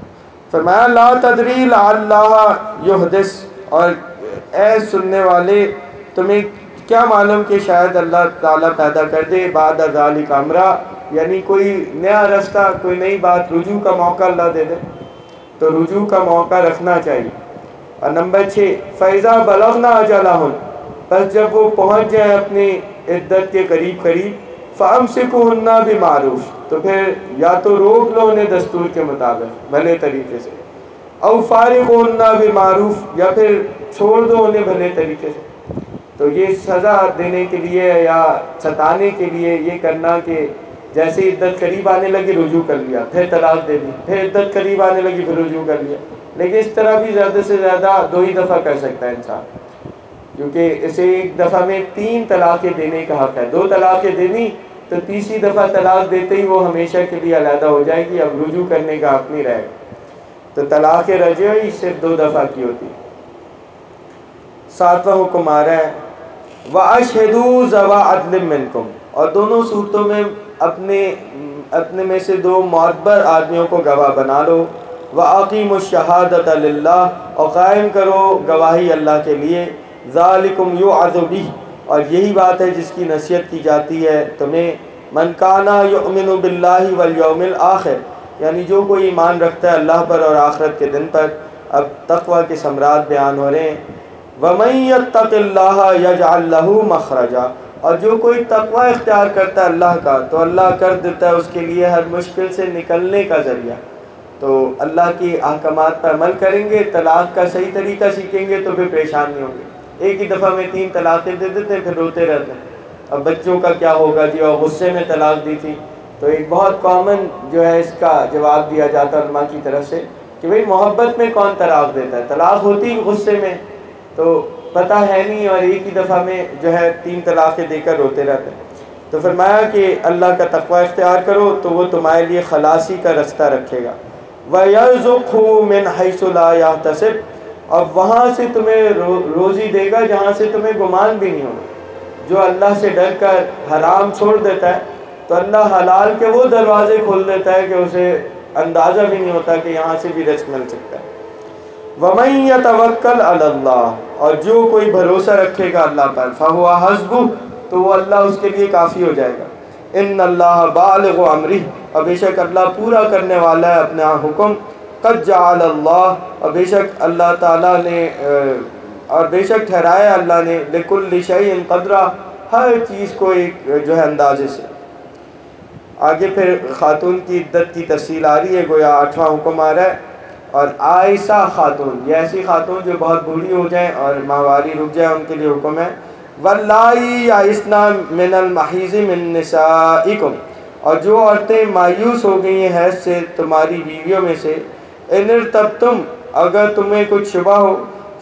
فرمایا لا تدری لعل اللہ یحدث, اور اے سننے والے تمہیں کیا معلوم کہ شاید اللہ تعالیٰ پیدا کر دے بعد ذالک امرا, یعنی کوئی نیا رستہ, کوئی نئی بات, رجوع کا موقع اللہ دے دے, تو رجوع کا موقع رکھنا چاہیے. اور نمبر 6 فیضا بلغنا اجلہن, بس جب وہ پہنچ جائیں اپنی عدت کے قریب فامسکوہن بمعروف, تو پھر یا تو روک لو انہیں دستور کے مطابق بھلے طریقے سے, او فارقوہن بمعروف, یا پھر چھوڑ دو انہیں بھلے طریقے سے. تو یہ سزا دینے کے لیے یا ستانے کے لیے یہ کرنا کہ جیسے عدت قریب آنے لگی رجوع کر لیا, پھر طلاق دے دی, پھر عدت قریب آنے لگی پھر رجوع کر لیا, لیکن اس طرح بھی زیادہ سے زیادہ 2 ہی دفعہ کر سکتا ہے انسان, کیونکہ اسے 1 دفعہ میں 3 طلاقیں دینے کا حق ہے. 2 طلاقیں دینی تو تیسری دفعہ طلاق دیتے ہی وہ ہمیشہ کے لیے علیحدہ ہو جائے گی, اب رجوع کرنے کا حق نہیں رہے گا. تو طلاق رجعی صرف 2 دفعہ کی ہوتی. 7واں حکم آ رہا ہے وَأَشْهِدُوا ذَوَا عَدْلٍ مِّنْكُمْ, اور دونوں صورتوں میں اپنے میں سے 2 معتبر آدمیوں کو گواہ بنا لو. وَأَقِيمُوا الشَّهَادَةَ لِلَّهِ, اور قائم کرو گواہی اللہ کے لیے. ذَلِكُمْ يُوعَظُ بِهِ, اور یہی بات ہے جس کی نصیحت کی جاتی ہے تمہیں. مَنْ كَانَ يُؤْمِنُ بِاللَّهِ وَالْيَوْمِ الْآخِرِ, یعنی جو کوئی ایمان رکھتا ہے اللہ پر اور آخرت کے دن پر. اب تقوی کے ثمرات بیان ہو رہے ہیں. وَمَن يَتَّقِ اللَّهَ يَجْعَل لَّهُ مَخْرَجًا, اور جو کوئی تقوی اختیار کرتا ہے اللہ کا تو اللہ کر دیتا ہے اس کے لیے ہر مشکل سے نکلنے کا ذریعہ. تو اللہ کی احکامات پر عمل کریں گے, طلاق کا صحیح طریقہ سیکھیں گے تو پھر پریشان نہیں ہوں گے. ایک ہی دفعہ میں 3 طلاقیں دے دیتے ہیں پھر روتے رہتے ہیں, اب بچوں کا کیا ہوگا جی, اور غصے میں طلاق دی تھی. تو ایک بہت کامن جو ہے اس کا جواب دیا جاتا ہے علماء کی طرف سے کہ بھئی محبت میں کون طلاق دیتا ہے, طلاق ہوتی غصے میں تو پتہ ہے نہیں, اور ایک ہی دفعہ میں جو ہے 3 طلاقیں دے کر روتے رہتے ہیں. تو فرمایا کہ اللہ کا تقوی اختیار کرو تو وہ تمہارے لیے خلاصی کا رستہ رکھے گا. وَيَرْزُقْهُ مِنْ حَيْثُ لَا يَحْتَسِبُ, اب وہاں سے تمہیں روزی دے گا جہاں سے تمہیں گمان بھی نہیں ہوگا. جو اللہ سے ڈر کر حرام چھوڑ دیتا ہے تو اللہ حلال کے وہ دروازے کھول دیتا ہے کہ اسے اندازہ بھی نہیں ہوتا کہ یہاں سے بھی رزق مل سکتا ہے. وَمَن يَتَوَكَّلْ عَلَى اللَّهِ, اور جو کوئی بھروسہ رکھے گا اللہ پر, فَهُوَ حَسْبُهُ, تو وہ اللہ اس کے لیے کافی ہو جائے گا. ان اللہ بالغ امرہ, اور بے شک اللہ پورا کرنے والا ہے اپنا حکم. قد جعل اللہ, اور بے شک اللہ تعالیٰ نے اور بے شک ٹھہرایا اللہ نے لکل شیء قدرہ, ہر چیز کو ایک جو ہے اندازے سے. آگے پھر خاتون کی عدت کی تفصیل آ رہی ہے, گویا 8واں حکم آ رہا ہے. اور عائشہ خاتون, یہ ایسی خاتون جو بہت بوڑھی ہو جائیں اور ماہواری رک جائے, ان کے لیے حکم ہے. واللائی یئسن من المحیض من نسائکم, اور جو عورتیں مایوس ہو گئی ہیں حیض سے تمہاری بیویوں میں سے. ان ارتبتم, اگر تمہیں کچھ شبہ ہو.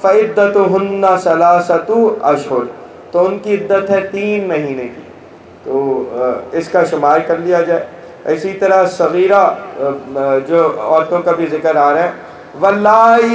فعدتہن ثلاثۃ اشہر, تو ان کی عدت ہے 3 مہینے کی, تو اس کا شمار کر لیا جائے. اسی طرح صغیرہ جو عورتوں کا بھی ذکر آ رہا ہے. واللائی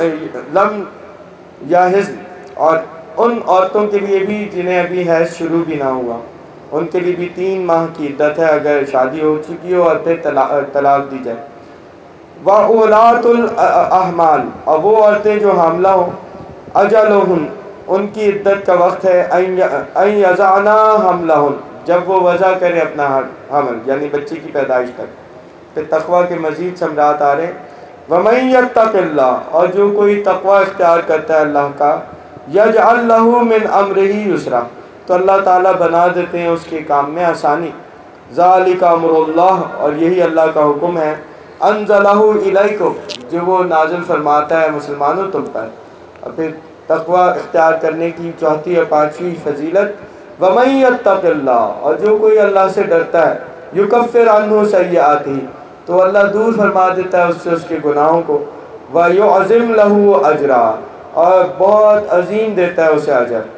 لم یحضن, اور ان عورتوں کے لیے بھی جنہیں ابھی حیض شروع بھی نہ ہوا, ان کے لیے بھی 3 ماہ کی عدت ہے اگر شادی ہو چکی ہو اور پھر طلاق دی جائے. وَأُولَاتُ الْأَحْمَالِ, اور وہ عورتیں جو حاملہ ہوں. أَجَلُهُنْ, ان کی عدت کا وقت ہے. أَن يَضَعْنَ حَمْلَهُنْ, جب وہ وضع کرے اپنا حمل, یعنی بچے کی پیدائش تک. پھر تقوی کے مزید ثمرات آ رہے ہیں. وَمَن يَتَّقِ اللَّهَ, اور جو کوئی تقوی اختیار کرتا ہے اللہ کا. يَجْعَلْ لَهُ مِنْ أَمْرِهِ يُسْرًا, تو اللہ تعالیٰ بنا دیتے ہیں اس کے کام میں آسانی. ذَلِكَ أَمْرُ اللَّهِ, اور یہی اللہ کا حکم ہے. أَنزَلَهُ إِلَيْكُمْ, جو وہ نازل فرماتا ہے مسلمانوں تم پر. اور پھر تقوی اختیار کرنے کی 4تھی اور 5ویں فضیلت. وَمَن يَتَّقِ اللَّهَ, اور جو کوئی اللہ سے ڈرتا ہے. يُكَفِّرْ عَنْهُ سَيِّئَاتِهِ, تو اللہ دور فرما دیتا ہے اس سے اس کے گناہوں کو. وَيُعْظِمْ لَهُ أَجْرًا, اور بہت عظیم دیتا ہے اسے اجر.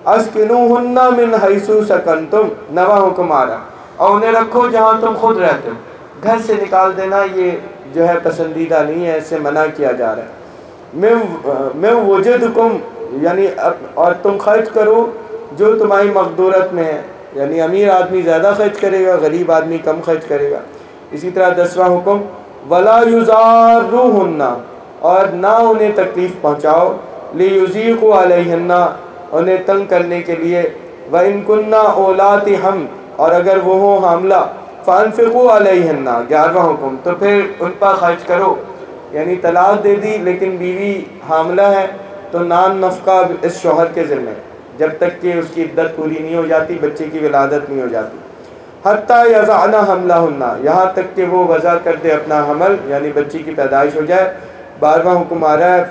اسکنوہن من حیث سکنتم, 9واں حکم آ رہا, اور انہیں رکھو جہاں تم خود رہتے ہو. گھر سے نکال دینا یہ جو ہے پسندیدہ نہیں ہے, اس سے منع کیا جا رہا ہے. من وجدکم, یعنی اور تم خرچ کرو جو تمہاری مقدورت میں ہے, یعنی امیر آدمی زیادہ خرچ کرے گا, غریب آدمی کم خرچ کرے گا. اسی طرح 10واں حکم. ولا یضاروہن, اور نہ انہیں تکلیف پہنچاؤ. لیضیقوا علیہن, انہیں تنگ کرنے کے لیے. وَإِن كُنَّ أُولَاتِ حَمْلٍ, اور اگر وہ ہوں حاملہ. فَأَنفِقُوا عَلَيْهِنَّ, 11واں حکم, تو پھر ان پر خرچ کرو. یعنی طلاق دے دی لیکن بیوی حاملہ ہے تو نان نفقہ اس شوہر کے ذمہ جب تک کہ اس کی عدت پوری نہیں ہو جاتی, بچے کی ولادت نہیں ہو جاتی. حتیٰ یضعن حملہن, یہاں تک کہ وہ وضع کر دے اپنا حمل, یعنی بچی کی پیدائش ہو جائے. 12واں حکم آ رہا ہے.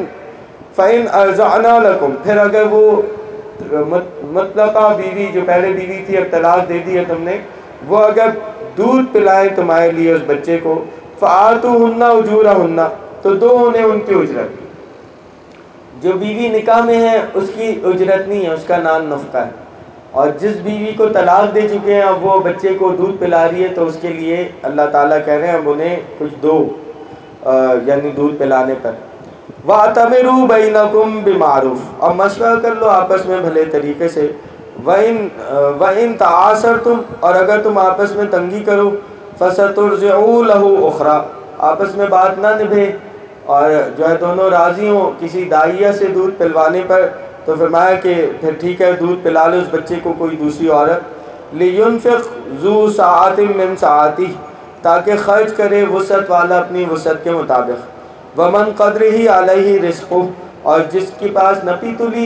فَإِنْ أَرْضَعْنَ لَكُمْ, پھر اگر وہ مطلقہ بیوی جو پہلے بیوی تھی اب طلاق دے دی ہے تم نے, وہ اگر دودھ پلائیں تمہارے لیے اس بچے کو. فَآتُوهُنَّ أُجُورَهُنَّ, تو دو انہیں ان کی اجرت. جو بیوی نکاح میں ہے اس کی اجرت نہیں ہے, اس کا نان نفقہ ہے. اور جس بیوی کو طلاق دے چکے ہیں اب وہ بچے کو دودھ پلا رہی ہے تو اس کے لیے اللہ تعالیٰ کہہ رہے ہیں اب انہیں کچھ دو, یعنی دودھ پلانے پر. وَأَتَمِرُوا بَيْنَكُمْ بِمَعْرُوفٍ, اور مشورہ کر لو آپس میں بھلے طریقے سے. وَإِن تَعَاسَرْتُمْ, اور اگر تم آپس میں تنگی کرو. فَسَتُرْضِعُ لَهُ أُخْرَى, آپس میں بات نہ نبھے اور جو ہے دونوں راضی ہوں کسی دائیہ سے دودھ پلوانے پر, تو فرمایا کہ پھر ٹھیک ہے دودھ پلا لے اس بچے کو کوئی دوسری عورت. لِيُنْفِقْ ذُو سَعَةٍ مِّن سَعَتِهِ, تاکہ خرچ کرے وسعت والا اپنی وسعت کے مطابق. وَمَنْ قَدْرِهِ عَلَيْهِ رِزْقُهُ, اور جس کے پاس نپی تلی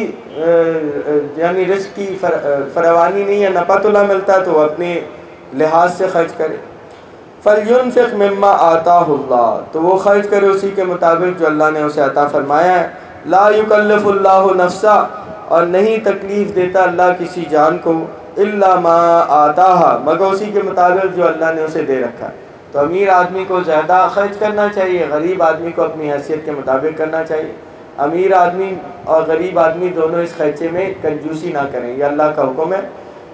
یعنی رزق کی فراوانی نہیں ہے, نپا تلا ملتا ہے, تو وہ اپنے لحاظ سے خرچ کرے. فَلْيُنْفِقْ مِمَّا آتَاهُ اللَّهُ, تو وہ خرچ کرے اسی کے مطابق جو اللہ نے اسے عطا فرمایا ہے. لَا يُكَلِّفُ اللَّهُ نَفْسًا, اور نہیں تکلیف دیتا اللہ کسی جان کو. إِلَّا مَا آتَاهَا, مگر اسی کے مطابق جو اللہ نے اسے دے رکھا ہے. تو امیر آدمی کو زیادہ خرچ کرنا چاہیے, غریب آدمی کو اپنی حیثیت کے مطابق کرنا چاہیے. امیر آدمی اور غریب آدمی دونوں اس خرچے میں کنجوسی نہ کریں, یہ اللہ کا حکم ہے.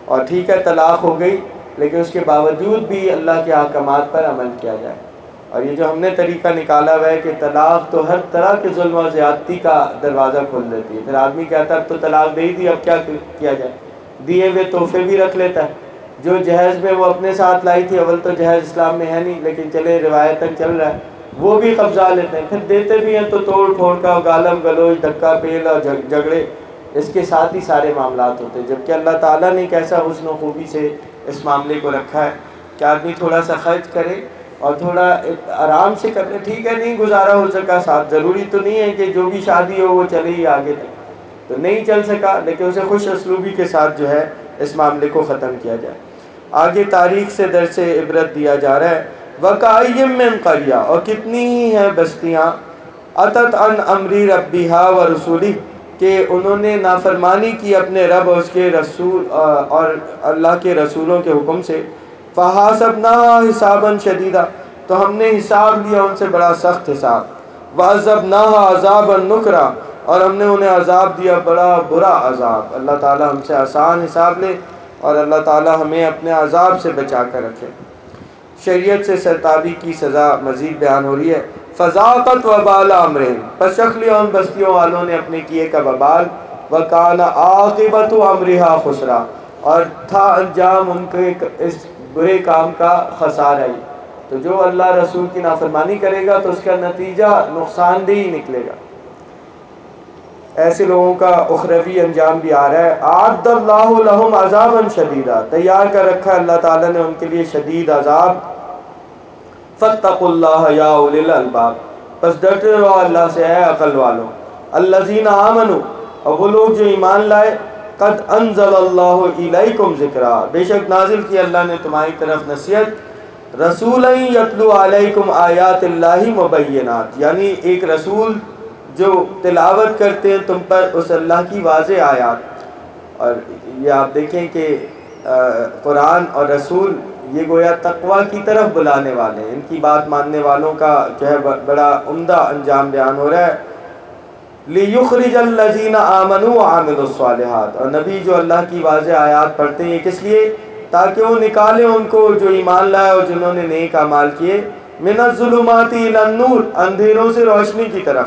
اور ٹھیک ہے طلاق ہو گئی لیکن اس کے باوجود بھی اللہ کے احکامات پر عمل کیا جائے. اور یہ جو ہم نے طریقہ نکالا ہوا ہے کہ طلاق تو ہر طرح کے ظلم و زیادتی کا دروازہ کھول دیتی ہے. پھر آدمی کہتا ہے اب تو طلاق دے ہی دی, اب کیا کیا جائے. دیے ہوئے تحفے بھی رکھ لیتا ہے. جو جہیز میں وہ اپنے ساتھ لائی تھی, اول تو جہیز اسلام میں ہے نہیں لیکن چلے روایتاً چل رہا ہے, وہ بھی قبضہ لیتے ہیں. پھر دیتے بھی ہیں تو توڑ پھوڑ کا گالم گلوچ دھکا پیل اور جھگڑے اس کے ساتھ ہی سارے معاملات ہوتے ہیں. جبکہ اللہ تعالیٰ نے کیسا حسن و خوبی سے اس معاملے کو رکھا ہے کہ آدمی تھوڑا سا خرچ کرے اور تھوڑا آرام سے کر لے. ٹھیک ہے نہیں گزارا ہو سکا ساتھ, ضروری تو نہیں ہے کہ جو بھی شادی ہو وہ چلے ہی آگے تک, تو نہیں چل سکا لیکن اسے خوش اسلوبی کے ساتھ جو ہے اس معاملے کو ختم کیا جائے. آگے تاریخ سے درس عبرت دیا جا رہا ہے. وَكَأَيٍّ مِّن قَرْيَةٍ, اور کتنی ہی ہیں بستیاں, أَتَتْ عَنْ أَمْرِ رَبِّهَا وَرُسُولِهِ, کہ انہوں نے نافرمانی کی اپنے رب اور اس کے رسول اور اللہ کے رسولوں کے حکم سے. فَحَاسَبْنَاهَا حِسَابًا شَدِيدًا, تو ہم نے حساب لیا ان سے بڑا سخت حساب. وَعَذَّبْنَاهَا عَذَابًا نُكْرًا, اور ہم نے انہیں عذاب دیا بڑا برا عذاب. اللہ تعالی ہم سے آسان حساب لے اور اللہ تعالی ہمیں اپنے عذاب سے بچا کر رکھے. شریعت سے سرتابی کی سزا مزید بیان ہو رہی ہے. فَذَاقَتْ وَبَالَ أَمْرِهِمْ, پس چکھ لیا ان بستیوں والوں نے اپنے کیے کا وبال. وَكَانَ عَاقِبَةُ أَمْرِهَا خُسْرًا, اور تھا انجام ان کے اس برے کام کا خسارہ ہی. تو جو اللہ رسول کی نافرمانی کرے گا تو اس کا نتیجہ نقصان دہ ہی نکلے گا. ایسے لوگوں کا اخروی انجام بھی آ رہا ہے. اعد اللہ لہم عذابا شدیدا, تیار کر رکھا ہے اللہ تعالیٰ نے ان کے لیے شدید عذاب. فاتقوا اللہ یا اولی الالباب, پس ڈرتے رہو اللہ سے اے عقل والو. الذین آمنوا, اور وہ لوگ جو ایمان لائے. قد انزل اللہ الیکم ذکرا, بے شک نازل کی اللہ نے تمہاری طرف نصیحت. رسولا یتلو علیکم آیات اللہ مبینات, یعنی ایک رسول جو تلاوت کرتے ہیں تم پر اس اللہ کی واضح آیات. اور یہ آپ دیکھیں کہ قرآن اور رسول یہ گویا تقویٰ کی طرف بلانے والے ہیں. ان کی بات ماننے والوں کا جو ہے بڑا عمدہ انجام بیان ہو رہا ہے. لِيُخْرِجَ الَّذِينَ آمَنُوا وَعَمِلُوا الصَّالِحَاتِ, اور نبی جو اللہ کی واضح آیات پڑھتے ہیں یہ کس لیے, تاکہ وہ نکالیں ان کو جو ایمان لائے اور جنہوں نے نیک اعمال کیے. مِنَ الظُّلُمَاتِ إِلَى النُّورِ, اندھیروں سے روشنی کی طرف.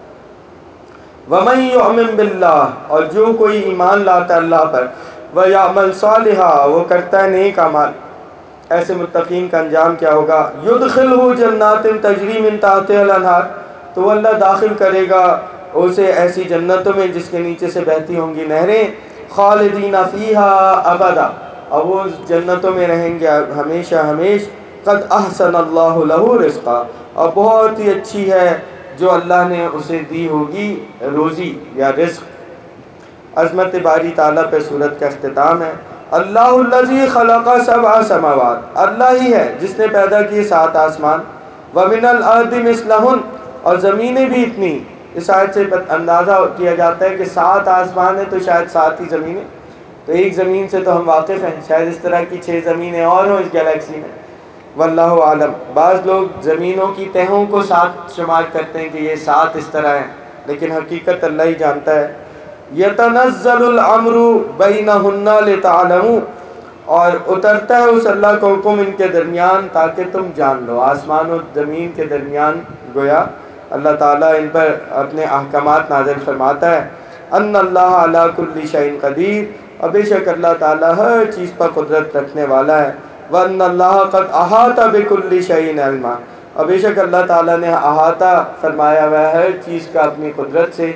وَمَن يُؤْمِن بِاللَّهِ, اور جو کوئی ایمان لاتا ہے اللہ پر. وَيَعْمَلْ صَالِحًا, وہ کرتا ہے نیک اعمال. ایسے متقین کا انجام کیا ہوگا. يُدْخِلْهُ جَنَّاتٍ تَجْرِي مِن تَحْتِهَا الْأَنْهَارُ, تو اللہ داخل کرے گا اسے ایسی جنتوں میں جس کے نیچے سے بہتی ہوں گی نہریں. خالدین فیہا ابدا, اور وہ جنتوں میں رہیں گے ہمیشہ ہمیش. قد احسن اللہ لہ رزقا, اور بہت ہی اچھی ہے جو اللہ نے اسے دی ہوگی روزی یا رزق. عظمت باری تعالیٰ پہ صورت کا اختتام ہے. اللہ الذی خلق سبع سماوات, اللہ ہی ہے جس نے پیدا کیے 7 آسمان. ومن الارض مثلہن, اور زمینیں بھی اتنی. اس آیت سے اندازہ کیا جاتا ہے کہ 7 آسمان ہیں تو شاید 7 ہی زمینیں. تو ایک زمین سے تو ہم واقف ہیں, شاید اس طرح کی 6 زمینیں اور ہوں اس گیلیکسی میں, واللہ عالم. بعض لوگ زمینوں کی تہوں کو 7 شمار کرتے ہیں کہ یہ 7 اس طرح ہیں, لیکن حقیقت اللہ ہی جانتا ہے. یتنزل الامر بینہن لتعلموا, اور اترتا ہے اس اللہ کا حکم ان کے درمیان تاکہ تم جان لو. آسمان و زمین کے درمیان گویا اللہ تعالیٰ ان پر اپنے احکامات نازل فرماتا ہے. ان اللہ علی کل شیء قدیر, اور بے شک اللہ تعالیٰ ہر چیز پر قدرت رکھنے والا ہے. وان اللہ قد احاط بکل شیء علما, اور بے شک اللہ تعالیٰ نے احاطہ فرمایا ہوا ہے ہر چیز کا اپنی قدرت سے.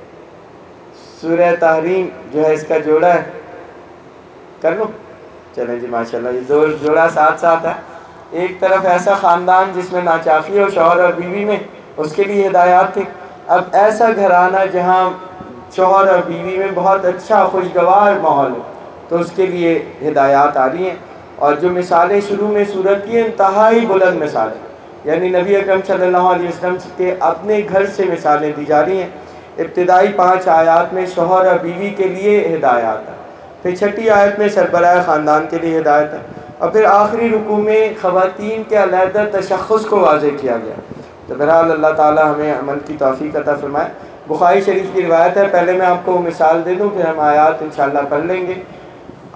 سورہ تحریم جو ہے اس کا جوڑا ہے, کر لوں, چلیں جی ماشاءاللہ. یہ دو جوڑا ساتھ ساتھ ہے. ایک طرف ایسا خاندان جس میں ناچاقی ہو شوہر اور بیوی میں, اس کے لیے ہدایات تھی. اب ایسا گھرانہ جہاں شوہر اور بیوی میں بہت اچھا خوشگوار ماحول ہو, تو اس کے لیے ہدایات آ رہی ہیں. اور جو مثالیں شروع میں سورت کی انتہائی بلند مثالیں, یعنی نبی اکرم صلی اللہ علیہ وسلم کے اپنے گھر سے مثالیں دی جا رہی ہیں. ابتدائی 5 آیات میں شوہر اور بیوی کے لیے ہدایات ہے, پھر 6 آیت میں سربراہ خاندان کے لیے ہدایت ہے, اور پھر آخری رکوع میں خواتین کے علیحدہ تشخص کو واضح کیا گیا. تو بہرحال اللہ تعالی ہمیں عمل کی توفیق عطا فرمائے. بخاری شریف کی روایت ہے, پہلے میں آپ کو مثال دے دوں پھر ہم آیات انشاءاللہ پڑھ لیں گے.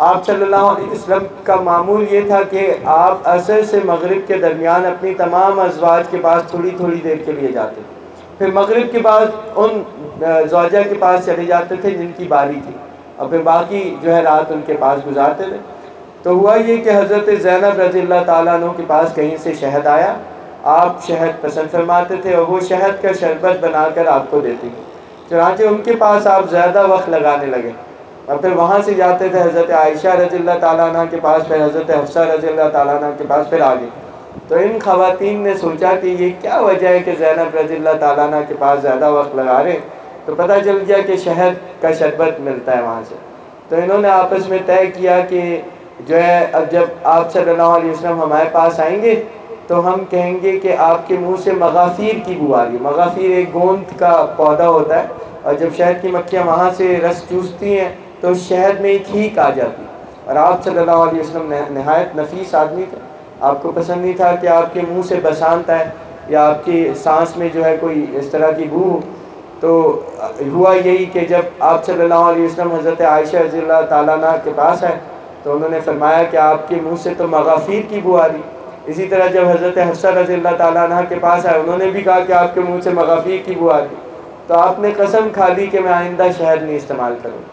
آپ صلی اللہ علیہ وسلم کا معمول یہ تھا کہ آپ عصر سے مغرب کے درمیان اپنی تمام ازواج کے پاس تھوڑی تھوڑی دیر کے لیے جاتے تھے، پھر مغرب کے بعد ان زوجہ کے پاس چلے جاتے تھے جن کی باری تھی، اور پھر باقی جو ہے رات ان کے پاس گزارتے تھے۔ تو ہوا یہ کہ حضرت زینب رضی اللہ تعالیٰ عنہ کے پاس کہیں سے شہد آیا، آپ شہد پسند فرماتے تھے اور وہ شہد کا شربت بنا کر آپ کو دیتی تھی، چنانچہ ان کے پاس آپ زیادہ وقت لگانے لگے، اور پھر وہاں سے جاتے تھے حضرت عائشہ رضی اللہ تعالیٰ عنہ کے پاس، پھر حضرت حفصہ رضی اللہ تعالیٰ عنہ کے پاس، پھر آگے۔ تو ان خواتین نے سوچا کہ یہ کیا وجہ ہے کہ زینب رضی اللہ تعالیٰ عنہ کے پاس زیادہ وقت لگا رہے، تو پتہ چل گیا کہ شہد کا شربت ملتا ہے وہاں سے۔ تو انہوں نے آپس میں طے کیا کہ جو ہے اب جب آپ صلی اللہ علیہ وسلم ہمارے پاس آئیں گے تو ہم کہیں گے کہ آپ کے منہ سے مغافیر کی بو آ رہی ہے۔ مغافیر ایک گوند کا پودا ہوتا ہے، اور جب شہد کی مکھیاں وہاں سے رس چوستی ہیں تو شہد میں ایک کھیک آ جاتی، اور آپ صلی اللہ علیہ وسلم نہایت نفیس آدمی تھے، آپ کو پسند نہیں تھا کہ آپ کے منہ سے بسانت ہے یا آپ کی سانس میں جو ہے کوئی اس طرح کی بو ہو۔ تو ہوا یہی کہ جب آپ صلی اللہ علیہ وسلم حضرت عائشہ رضی اللہ تعالیٰ عنہ کے پاس آئے تو انہوں نے فرمایا کہ آپ کے منہ سے تو مغافیر کی بو آ رہی۔ اسی طرح جب حضرت حفصہ رضی اللہ تعالیٰ عنہ کے پاس آئے انہوں نے بھی کہا کہ آپ کے منہ سے مغافیر کی بو آ رہی، تو آپ نے قسم کھا لی کہ میں آئندہ شہد نہیں استعمال کروں۔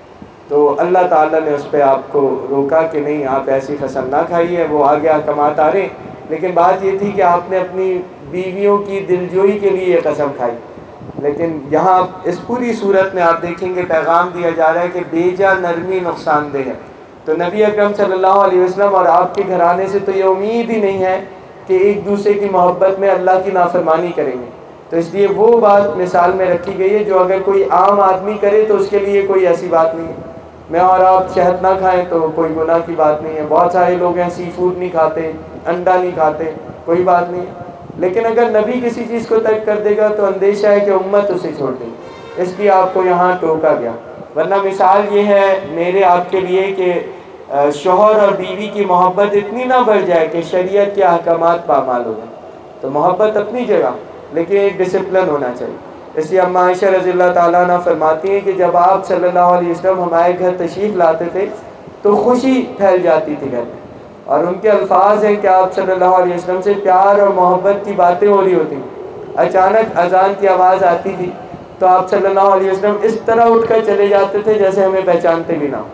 تو اللہ تعالیٰ نے اس پہ آپ کو روکا کہ نہیں، آپ ایسی قسم نہ کھائیے، وہ آگے احکامات آ رہے، لیکن بات یہ تھی کہ آپ نے اپنی بیویوں کی دلجوئی کے لیے یہ قسم کھائی۔ لیکن یہاں اس پوری صورت میں آپ دیکھیں گے پیغام دیا جا رہا ہے کہ بیجا نرمی نقصان دہ ہے۔ تو نبی اکرم صلی اللہ علیہ وسلم اور آپ کے گھرانے سے تو یہ امید ہی نہیں ہے کہ ایک دوسرے کی محبت میں اللہ کی نافرمانی کریں گے، تو اس لیے وہ بات مثال میں رکھی گئی ہے جو اگر کوئی عام آدمی کرے تو اس کے لیے کوئی ایسی بات نہیں ہے۔ میں اور آپ شہد نہ کھائیں تو کوئی گناہ کی بات نہیں ہے، بہت سارے لوگ ہیں سی فوڈ نہیں کھاتے، انڈا نہیں کھاتے، کوئی بات نہیں ہے، لیکن اگر نبی کسی چیز کو ترک کر دے گا تو اندیشہ ہے کہ امت اسے چھوڑ دے گی، اس لیے آپ کو یہاں ٹوکا گیا۔ ورنہ مثال یہ ہے میرے آپ کے لیے کہ شوہر اور بیوی کی محبت اتنی نہ بڑھ جائے کہ شریعت کے احکامات پامال ہو جائیں۔ تو محبت اپنی جگہ، لیکن ایک ڈسپلن ہونا چاہیے۔ اس لیے اما عائشہ رضی اللہ تعالیٰ عنہ فرماتی ہیں کہ جب آپ صلی اللہ علیہ وسلم ہمارے گھر تشریف لاتے تھے تو خوشی پھیل جاتی تھی گھر میں، اور ان کے الفاظ ہیں کہ آپ صلی اللہ علیہ وسلم سے پیار اور محبت کی باتیں ہو رہی ہوتی، اچانک اذان کی آواز آتی تھی تو آپ صلی اللہ علیہ وسلم اس طرح اٹھ کر چلے جاتے تھے جیسے ہمیں پہچانتے بھی نہ ہو۔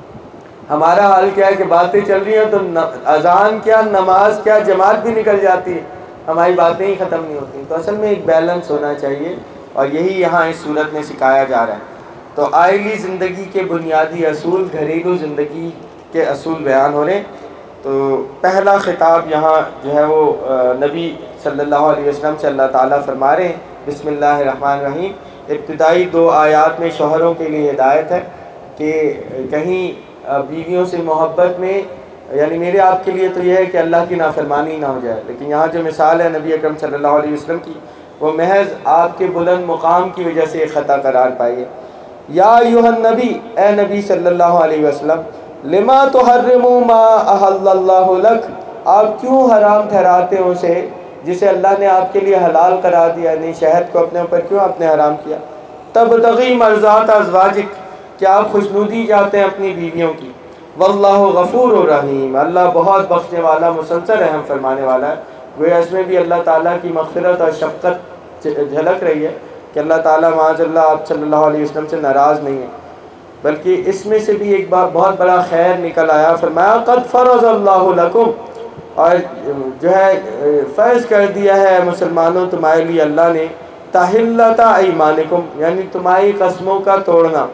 ہمارا حال کیا ہے کہ باتیں چل رہی ہیں تو اذان کیا، نماز کیا، جماعت بھی نکل جاتی ہے، ہماری باتیں ہی ختم نہیں ہوتی۔ تو اصل میں ایک بیلنس ہونا چاہیے، اور یہی یہاں اس صورت میں سکھایا جا رہا ہے۔ تو آئلی زندگی کے بنیادی اصول، گھریلو زندگی کے اصول بیان ہو رہے ہیں۔ تو پہلا خطاب یہاں جو ہے وہ نبی صلی اللہ علیہ وسلم سے اللہ تعالیٰ فرما رہے ہیں، بسم اللہ الرحمن الرحیم۔ ابتدائی 2 آیات میں شوہروں کے لیے ہدایت ہے کہ کہیں بیویوں سے محبت میں، یعنی میرے آپ کے لیے تو یہ ہے کہ اللہ کی نافرمانی نہ ہو جائے، لیکن یہاں جو مثال ہے نبی اکرم صلی اللہ علیہ وسلم کی وہ محض آپ کے بلند مقام کی وجہ سے خطا قرار پائی ہے۔ یا ایھا النبی، اے نبی صلی اللہ علیہ وسلم، لما تحرم ما احل اللہ لک، آپ کیوں حرام ٹھہراتے ہو اسے جسے اللہ نے آپ کے لیے حلال قرار دیا، یعنی شہد کو اپنے اوپر کیوں آپ نے حرام کیا۔ تبتغی مرضات ازواجک، کیا آپ خوشنودی چاہتے ہیں اپنی بیویوں کی، واللہ غفور الرحیم، اللہ بہت بخشنے والا، مسلسل رحم فرمانے والا ہے۔ گویا اس میں بھی اللہ تعالیٰ کی مغفرت اور شفقت جھلک رہی ہے کہ اللہ تعالیٰ معاذ اللہ آپ صلی اللہ علیہ وسلم سے ناراض نہیں ہے، بلکہ اس میں سے بھی ایک بہت بڑا خیر نکل آیا۔ فرمایا قد فرض اللہ لکم، اور جو ہے فرض کر دیا ہے مسلمانوں تمہارے لیے اللہ نے، تحلۃ ایمانکم، یعنی تمہاری قسموں کا توڑنا۔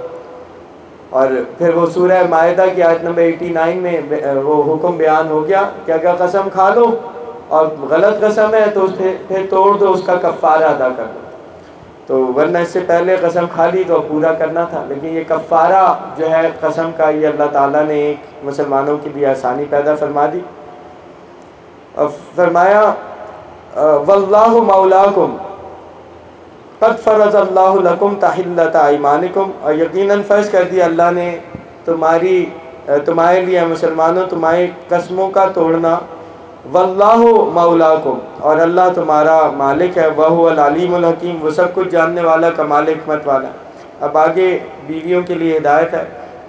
اور پھر وہ سورہ مائدہ کی آیت نمبر 89 میں وہ حکم بیان ہو گیا کہ اگر قسم کھا لو اور غلط قسم ہے تو پھر توڑ دو، اس کا کفارہ ادا کر دو۔ تو ورنہ اس سے پہلے قسم کھا لی تو پورا کرنا تھا، لیکن یہ کفارہ جو ہے قسم کا، یہ اللہ تعالیٰ نے ایک مسلمانوں کے لیے آسانی پیدا فرما دی۔ اور فرمایا واللہ مولاکم قد فرض اللہ لکم تحلۃ ایمانکم، اور یقیناً فرض کر دیا اللہ نے تمہارے لیے مسلمانوں تمہاری قسموں کا توڑنا، واللہ مولاکم، اور اللہ تمہارا مالک ہے، وہو العلیم الحکیم، وہ سب کچھ جاننے والا، کمال حکمت والا۔ اب آگے بیویوں کے لیے ہدایت ہے۔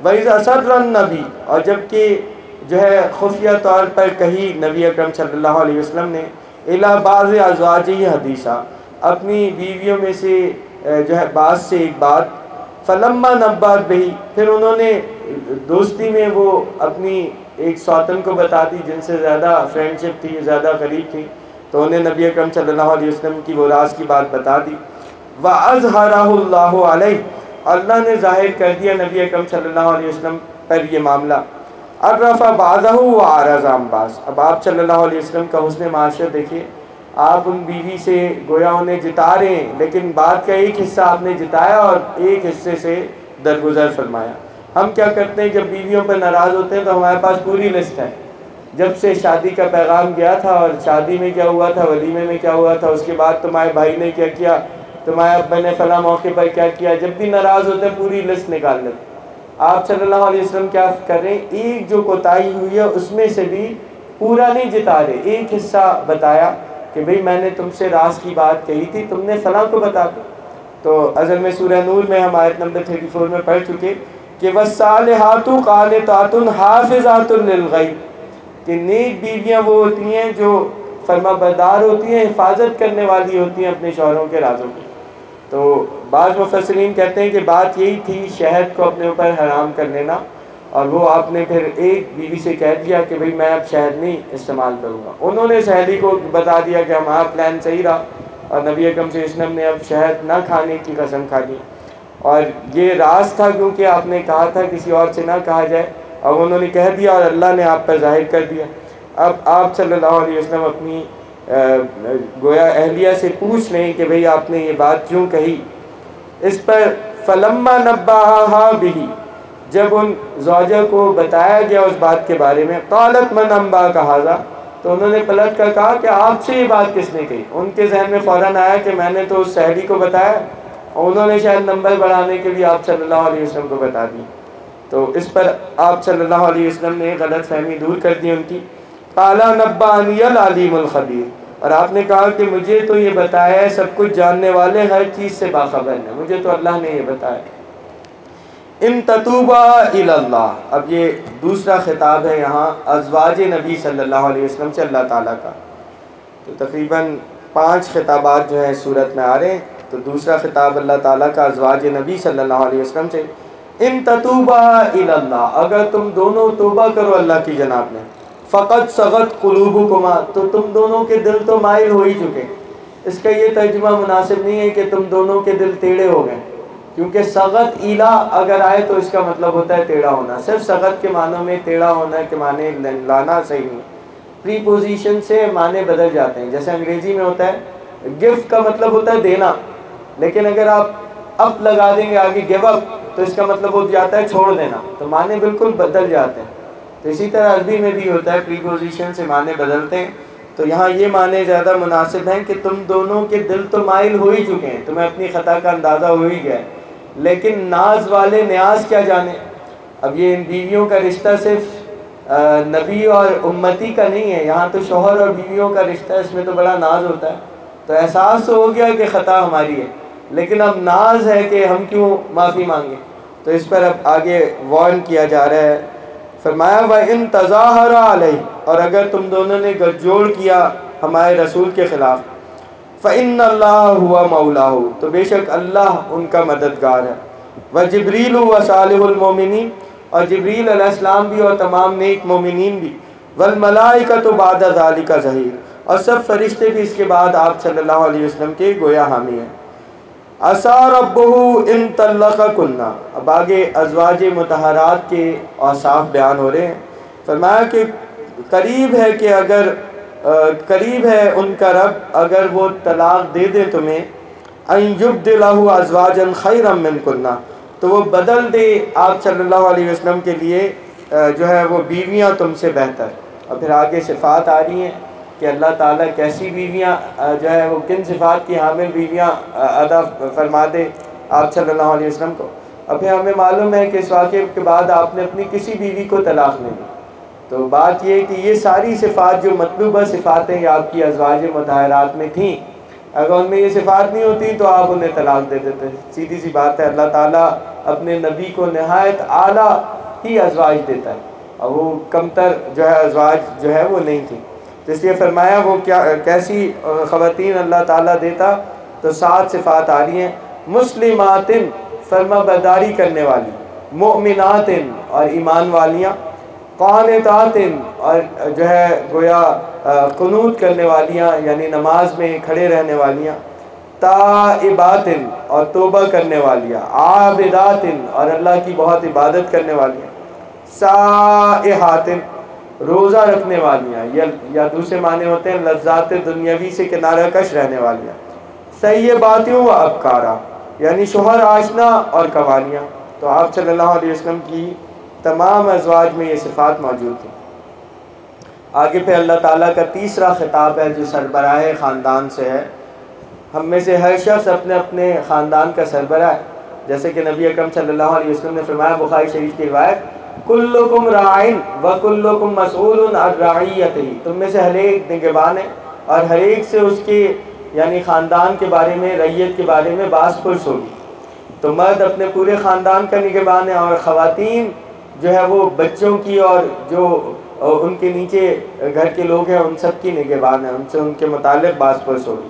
وَإِذْ أَسَرَّ النَّبِيُّ، اور جب کہ جو ہے خفیہ طور پر کہی نبی اکرم صلی اللہ علیہ وسلم نے اِلیٰ بَعْضِ أَزْوَاجِهِ حدیثًا، اپنی بیویوں میں سے جو ہے بعض سے ایک بات، فَلَمَّا نَبَّأَتْ بِهِ، پھر انہوں نے دوستی میں وہ اپنی ایک سوتن کو بتا دی جن سے زیادہ فرینڈ شپ تھی، زیادہ قریب تھی، تو انہیں نبی اکرم صلی اللہ علیہ وسلم کی وہ راز کی بات بتا دی. وَأَظْهَرَهُ اللَّهُ عَلَيْهِ، اللہ نے ظاہر کر دیا نبی اکرم صلی اللہ علیہ وسلم پر یہ معاملہ. عَرَّفَ بَعْضَهُ وَأَعْرَضَ عَن بَعْضٍ، اب آپ صلی اللہ علیہ وسلم کا حسن معاشرت دیکھیے، آپ ان بیوی سے گویا انہیں جتا رہے ہیں، لیکن بات کا ایک حصہ آپ نے جتایا اور ایک حصے سے درگزر فرمایا. ہم کیا کرتے ہیں جب بیویوں پر ناراض ہوتے ہیں تو ہمارے پاس پوری لسٹ ہے، جب سے شادی کا پیغام گیا تھا اور شادی میں کیا ہوا تھا، ولیمے میں کیا ہوا تھا، اس کے بعد تمہارے بھائی نے کیا کیا، تمہارے ابا نے فلاں موقع پر کیا کیا، جب بھی ناراض ہوتے ہیں پوری لسٹ نکال لیتے. آپ صلی اللہ علیہ وسلم کیا کر رہے ہیں، ایک جو کوتاہی ہوئی ہے اس میں سے بھی پورا نہیں جتا رہے، ایک حصہ بتایا کہ بھئی میں نے تم سے راز کی بات کہی تھی، تم نے فلاں کو بتا دی. تو اصل میں سورہ نور میں ہم آیت نمبر 34 میں پڑھ چکے کہ وَالصَّالِحَاتُ قَانِتَاتٌ حَافِظَاتٌ لِلْغَیْبِ، کہ نیک بیویاں وہ ہوتی ہیں جو فرما بردار ہوتی ہیں، حفاظت کرنے والی ہوتی ہیں اپنے شوہروں کے رازوں کی. تو بعض مفسرین کہتے ہیں کہ بات یہی تھی شہد کو اپنے اوپر حرام کر لینا، اور وہ آپ نے پھر ایک بیوی سے کہہ دیا کہ بھئی میں اب شہد نہیں استعمال کروں گا. انہوں نے سہیلی کو بتا دیا کہ ہمارا پلان صحیح رہا، اور نبی اکرم صلی اللہ علیہ وسلم نے اب شہد نہ کھانے کی قسم کھا لی. اور یہ راز تھا کیونکہ آپ نے کہا تھا کسی اور سے نہ کہا جائے، اب انہوں نے کہہ دیا اور اللہ نے آپ پر ظاہر کر دیا. اب آپ صلی اللہ علیہ وسلم اپنی گویا اہلیہ سے پوچھ لیں کہ بھئی آپ نے یہ بات کیوں کہی. اس پر فلما نبأها به، جب ان زوجہ کو بتایا گیا اس بات کے بارے میں، قالت من انباک ھذا، تو انہوں نے پلٹ کر کہا کہ آپ سے یہ بات کس نے کہی. ان کے ذہن میں فوراً آیا کہ میں نے تو اس سہیلی کو بتایا، اور انہوں نے شاید نمبر بڑھانے کے لیے آپ صلی اللہ علیہ وسلم کو بتا دی. تو اس پر آپ صلی اللہ علیہ وسلم نے غلط فہمی دور کر دی ان کی. قال نبأنی العلیم الخبیر، اور آپ نے کہا کہ مجھے تو یہ بتایا ہے سب کچھ جاننے والے، ہر چیز سے باخبر ہے، مجھے تو اللہ نے یہ بتایا. ان تتوبا الی اللہ، اب یہ دوسرا خطاب ہے یہاں ازواج نبی صلی اللہ علیہ وسلم سے اللہ تعالیٰ کا. تو تقریباً 5 خطابات جو ہیں سورت میں آ رہے ہیں. تو دوسرا خطاب اللہ تعالیٰ کا ازواج نبی صلی اللہ علیہ وسلم سے، ان تتوبا الی اللہ، اگر تم دونوں توبہ کرو اللہ کی جناب میں، فقط صغت قلوبکما، تو تم دونوں کے دل تو مائل ہو ہی چکے. اس کا یہ ترجمہ مناسب نہیں ہے کہ تم دونوں کے دل ٹیڑھے ہو گئے، کیونکہ صغت ایلا اگر آئے تو اس کا مطلب ہوتا ہے ٹیڑھا ہونا. صرف صغت کے معنوں میں ٹیڑھا ہونا کے معنی لانا صحیح نہیں. پری پوزیشن سے معنی بدل جاتے ہیں. جیسے انگریزی میں ہوتا ہے گفٹ کا مطلب ہوتا ہے دینا، لیکن اگر آپ اپ لگا دیں گے آگے گیو اپ تو اس کا مطلب ہو جاتا ہے چھوڑ دینا. تو معنی بالکل بدل جاتے ہیں. تو اسی طرح عربی میں بھی ہوتا ہے پری پوزیشن سے معنی بدلتے ہیں. تو یہاں یہ معنی زیادہ مناسب ہیں کہ تم دونوں کے دل تو مائل ہو ہی چکے ہیں، تمہیں اپنی خطا کا اندازہ ہو ہی گیا ہے، لیکن ناز والے نیاز کیا جانے. اب یہ ان بیویوں کا رشتہ صرف نبی اور امتی کا نہیں ہے، یہاں تو شوہر اور بیویوں کا رشتہ، اس میں تو بڑا ناز ہوتا ہے. تو احساس تو ہو گیا کہ خطا ہماری ہے، لیکن اب ناز ہے کہ ہم کیوں معافی مانگیں. تو اس پر اب آگے وارن کیا جا رہا ہے. فرمایا وَإِن تَظَاهَرَ عَلَيْهِ، اور اگر تم دونوں نے گٹھ جوڑ کیا ہمارے رسول کے خلاف، فَإِنَّ اللَّهَ هُوَ مَوْلَاهُ، تو بے شک اللہ ان کا مددگار ہے. وَجِبْرِيلُ وَصَالِحُ الْمُؤْمِنِينَ، اور جبریل علیہ السلام بھی اور تمام نیک مومنین بھی. وَالْمَلَائِكَةُ بَعْدَ ذَلِكَ ظَهِيرٌ، اور سب فرشتے بھی اس کے بعد آپ صلی اللہ علیہ وسلم کے گویا حامی ہیں. عَسَىٰ رَبُّهُ إِن طَلَّقَكُنَّ، اب آگے ازواج مطہرات کے اوصاف بیان ہو رہے ہیں. فرمایا کہ قریب ہے کہ اگر قریب ہے ان کا رب اگر وہ طلاق دے دے تمہیں، أَن يُبْدِلَهُ أَزْوَاجًا خَيْرًا مِّنكُنَّ، تو وہ بدل دے آپ صلی اللہ علیہ وسلم کے لیے جو ہے وہ بیویاں تم سے بہتر. اور پھر آگے صفات آ رہی ہیں کہ اللہ تعالیٰ کیسی بیویاں جو ہے وہ کن صفات کی حامل بیویاں عطا فرما دے آپ صلی اللہ علیہ وسلم کو. اور پھر ہمیں معلوم ہے کہ اس واقعے کے بعد آپ نے اپنی کسی بیوی کو طلاق نہیں دی. تو بات یہ کہ یہ ساری صفات جو مطلوبہ صفاتیں آپ کی ازواج مطہرات میں تھیں، اگر ان میں یہ صفات نہیں ہوتی تو آپ انہیں طلاق دے دیتے. سیدھی سی بات ہے. اللہ تعالیٰ اپنے نبی کو نہایت اعلیٰ ہی ازواج دیتا ہے اور وہ کمتر جو ہے ازواج جو ہے وہ نہیں تھی. تو اس لیے فرمایا وہ کیسی خواتین اللہ تعالیٰ دیتا. تو 7 صفات آ رہی ہیں. مسلمات فرما برداری کرنے والی، مؤمنات اور ایمان والیاں، قانتات اور جو ہے گویا قنوت کرنے والیاں یعنی نماز میں کھڑے رہنے والیاں، تائبات اور توبہ کرنے والیاں، عابدات اور اللہ کی بہت عبادت کرنے والیاں، سائحات روزہ رکھنے والیاں یا دوسرے معنی ہوتے ہیں لذات دنیاوی سے کنارہ کش رہنے والیاں، سیبات و ابکارا یعنی شوہر آشنا اور قوالیاں. تو آپ صلی اللہ علیہ وسلم کی تمام ازواج میں یہ صفات موجود تھیں. آگے پہ اللہ تعالیٰ کا تیسرا خطاب ہے جو سربراہ خاندان سے ہے. ہم میں سے ہر شخص اپنے اپنے خاندان کا سربراہ ہے. جیسے کہ نبی اکرم صلی اللہ علیہ وسلم نے فرمایا، بخاری شریف کی روایت، کلکم راعٍ وکلکم مسئول عن رعیتہ، تم میں سے ہر ایک نگہبان ہے اور ہر ایک سے اس کے یعنی خاندان کے بارے میں، رعیت کے بارے میں باز پرس ہوگی. تو مرد اپنے پورے خاندان کا نگہبان ہے اور خواتین جو ہے وہ بچوں کی اور جو ان کے نیچے گھر کے لوگ ہیں ان سب کی نگہبان ہے، ان سے ان کے متعلق باز پرس ہوگی.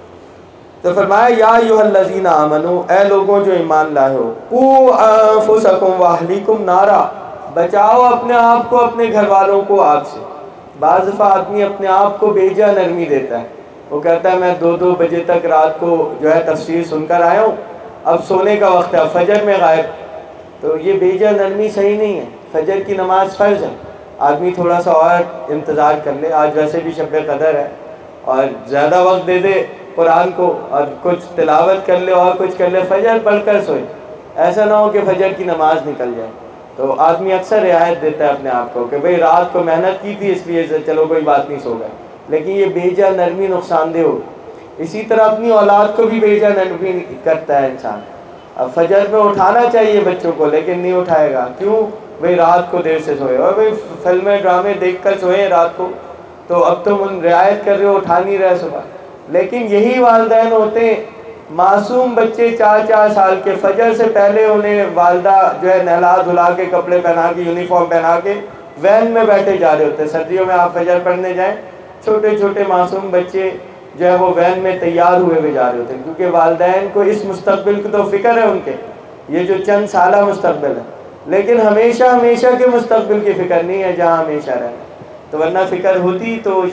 تو فرمایا یا ایھا الذین آمنو، اے لوگوں جو ایمان لائے ہو، قوا انفسکم واہلیکم نارا، بچاؤ اپنے آپ کو اپنے گھر والوں کو آگ سے. بعض دفعہ آدمی اپنے آپ کو بے جا نرمی دیتا ہے. وہ کہتا ہے میں 2 بجے تک رات کو جو ہے تفسیر سن کر آیا ہوں، اب سونے کا وقت ہے، اب فجر میں غائب. تو یہ بے جا نرمی صحیح نہیں ہے. فجر کی نماز فرض ہے، آدمی تھوڑا سا اور انتظار کر لے. آج ویسے بھی شب قدر ہے اور زیادہ وقت دے دے قرآن کو اور کچھ تلاوت کر لے اور کچھ کر لے، فجر پڑھ کر سوئے. ایسا نہ ہو کہ فجر کی نماز نکل جائے. تو آدمی اکثر رعایت دیتا ہے اپنے آپ کو کہ بھئی رات کو محنت کی تھی اس لیے چلو کوئی بات نہیں، سو گئے. لیکن یہ بے جا نرمی نقصان دہ ہوگی. اسی طرح اپنی اولاد کو بھی بے جا نرمی کرتا ہے انسان. اب فجر میں اٹھانا چاہیے بچوں کو لیکن نہیں اٹھائے گا. کیوں؟ بھئی رات کو دیر سے سوئے، اور بھئی فلمیں ڈرامے دیکھ کر سوئے رات کو، تو اب تم ان رعایت کر رہے ہو، اٹھا نہیں رہے صبح. لیکن یہی والدین ہوتے ہیں، معصوم بچے 4 سال کے، فجر سے پہلے انہیں والدہ جو ہے نہلا دھلا کے کپڑے پہنا کے یونیفارم پہنا کے وین میں بیٹھے جا رہے ہوتے ہیں. سردیوں میں آپ فجر پڑھنے جائیں، چھوٹے چھوٹے معصوم بچے جو ہے وہ وین میں تیار ہوئے ہوئے جا رہے ہوتے ہیں، کیونکہ والدین کو اس مستقبل کی تو فکر ہے ان کے، یہ جو چند سالہ مستقبل ہے. لیکن ہمیشہ کے مستقبل کی فکر نہیں ہے جہاں ہمیشہ رہنا. تو ورنہ فکر ہوتی تو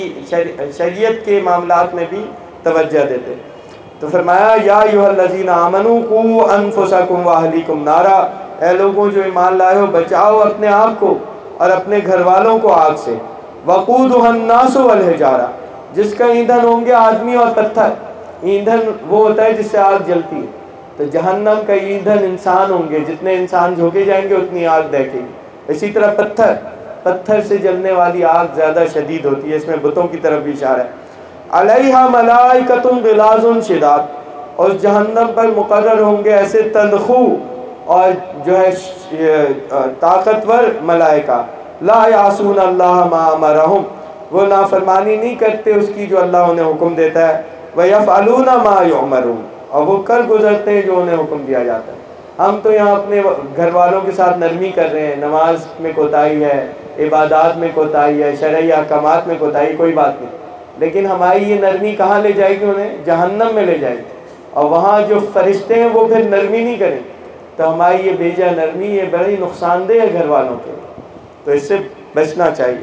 شریعت کے معاملات میں بھی توجہ دیتے. تو فرمایا یا ایھا الذین آمنوا قوا انفسکم واہلیکم نارا، اے لوگوں جو ایمان لائے ہو بچاؤ اپنے آپ کو اور اپنے گھر والوں کو آگ سے. وقودھا الناس والحجارہ، جس کا ایندھن ہوں گے آدمی اور پتھر. ایندھن وہ ہوتا ہے جس سے آگ جلتی ہے، تو جہنم کا ایندھن انسان ہوں گے، جتنے انسان جھوکے جائیں گے اتنی آگ دہکے گی. اسی طرح پتھر سے جلنے والی آگ زیادہ شدید ہوتی ہے. اس میں بتوں کی طرف بھی اشارہ ہے. علیہا ملائکۃ غلاظ شداد، اور جہنم پر مقرر ہوں گے ایسے تندخو اور جو ہے طاقتور ملائکہ. لا یعصون اللہ ما امرہم، وہ نافرمانی نہیں کرتے اس کی جو اللہ انہیں حکم دیتا ہے. ویفعلون ما یؤمرون، اور وہ کر گزرتے ہیں جو انہیں حکم دیا جاتا ہے. ہم تو یہاں اپنے گھر والوں کے ساتھ نرمی کر رہے ہیں، نماز میں کوتاہی ہے، عبادات میں کوتاہی ہے، شرعی احکامات میں کوتاہی، کوئی بات نہیں. لیکن ہماری یہ نرمی کہاں لے جائے گی؟ انہیں جہنم میں لے جائے گی. اور وہاں جو فرشتے ہیں وہ پھر نرمی نہیں کریں. تو ہماری یہ بے جا نرمی یہ بڑی نقصان دہ ہے گھر والوں کے، تو اس سے بچنا چاہیے.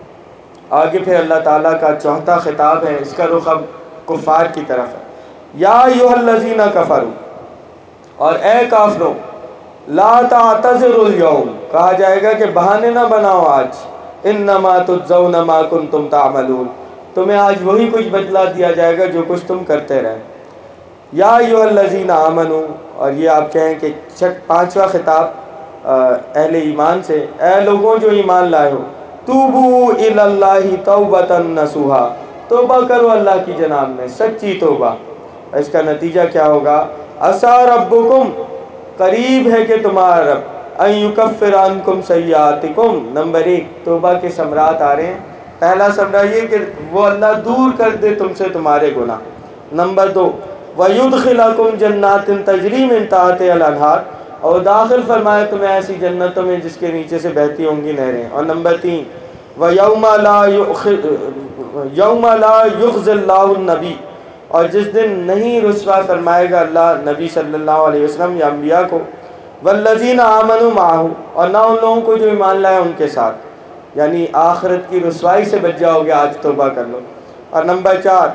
آگے پھر اللہ تعالیٰ کا چوتھا خطاب ہے، اس کا رخ اب کفار کی طرف ہے. یا ایھا الذین کفروا، اور اے کافروں، لا تعتذروا اليوم، کہا جائے گا کہ بہانے نہ بناؤ آج. انما تجزون ما کنتم تعملون، تمہیں آج وہی کچھ بدلہ دیا جائے گا جو کچھ تم کرتے رہے. یا ایھا الذین آمنوا، اور یہ آپ کہیں کہ 5واں خطاب اہل ایمان سے، اے لوگوں جو ایمان لائے ہو، توبوا الی اللہ توبۃ نصوحا، توبہ کرو اللہ کی جناب میں سچی توبہ. اس کا نتیجہ کیا ہوگا؟ عسیٰ ربکم، قریب ہے کہ تمہارا رب، ان یکفر عنکم سیئاتکم. نمبر 1 توبہ کے ثمرات آ رہے ہیں. پہلا ثمرہ یہ کہ وہ اللہ دور کر دے تم سے تمہارے گناہ. نمبر 2 وَيُدْخِلَكُمْ جَنَّاتٍ تَجْرِي مِن تَحْتِهَا الْأَنْهَارُ، اور داخل فرمائے تمہیں ایسی جنتوں میں جس کے نیچے سے بہتی ہوں گی نہریں۔ اور نمبر 3 وَيَوْمَ لَا يُخْزِي اللَّهُ النَّبِيَّ، اور جس دن نہیں رسوا فرمائے گا اللہ نبی صلی اللہ علیہ وسلم یا انبیاء کو، وَالَّذِينَ آمَنُوا مَعَهُ، اور نہ ان لوگوں کو جو ایمان لائے ان کے ساتھ، یعنی آخرت کی رسوائی سے بچ جاؤ گے، آج توبہ کر لو۔ اور نمبر 4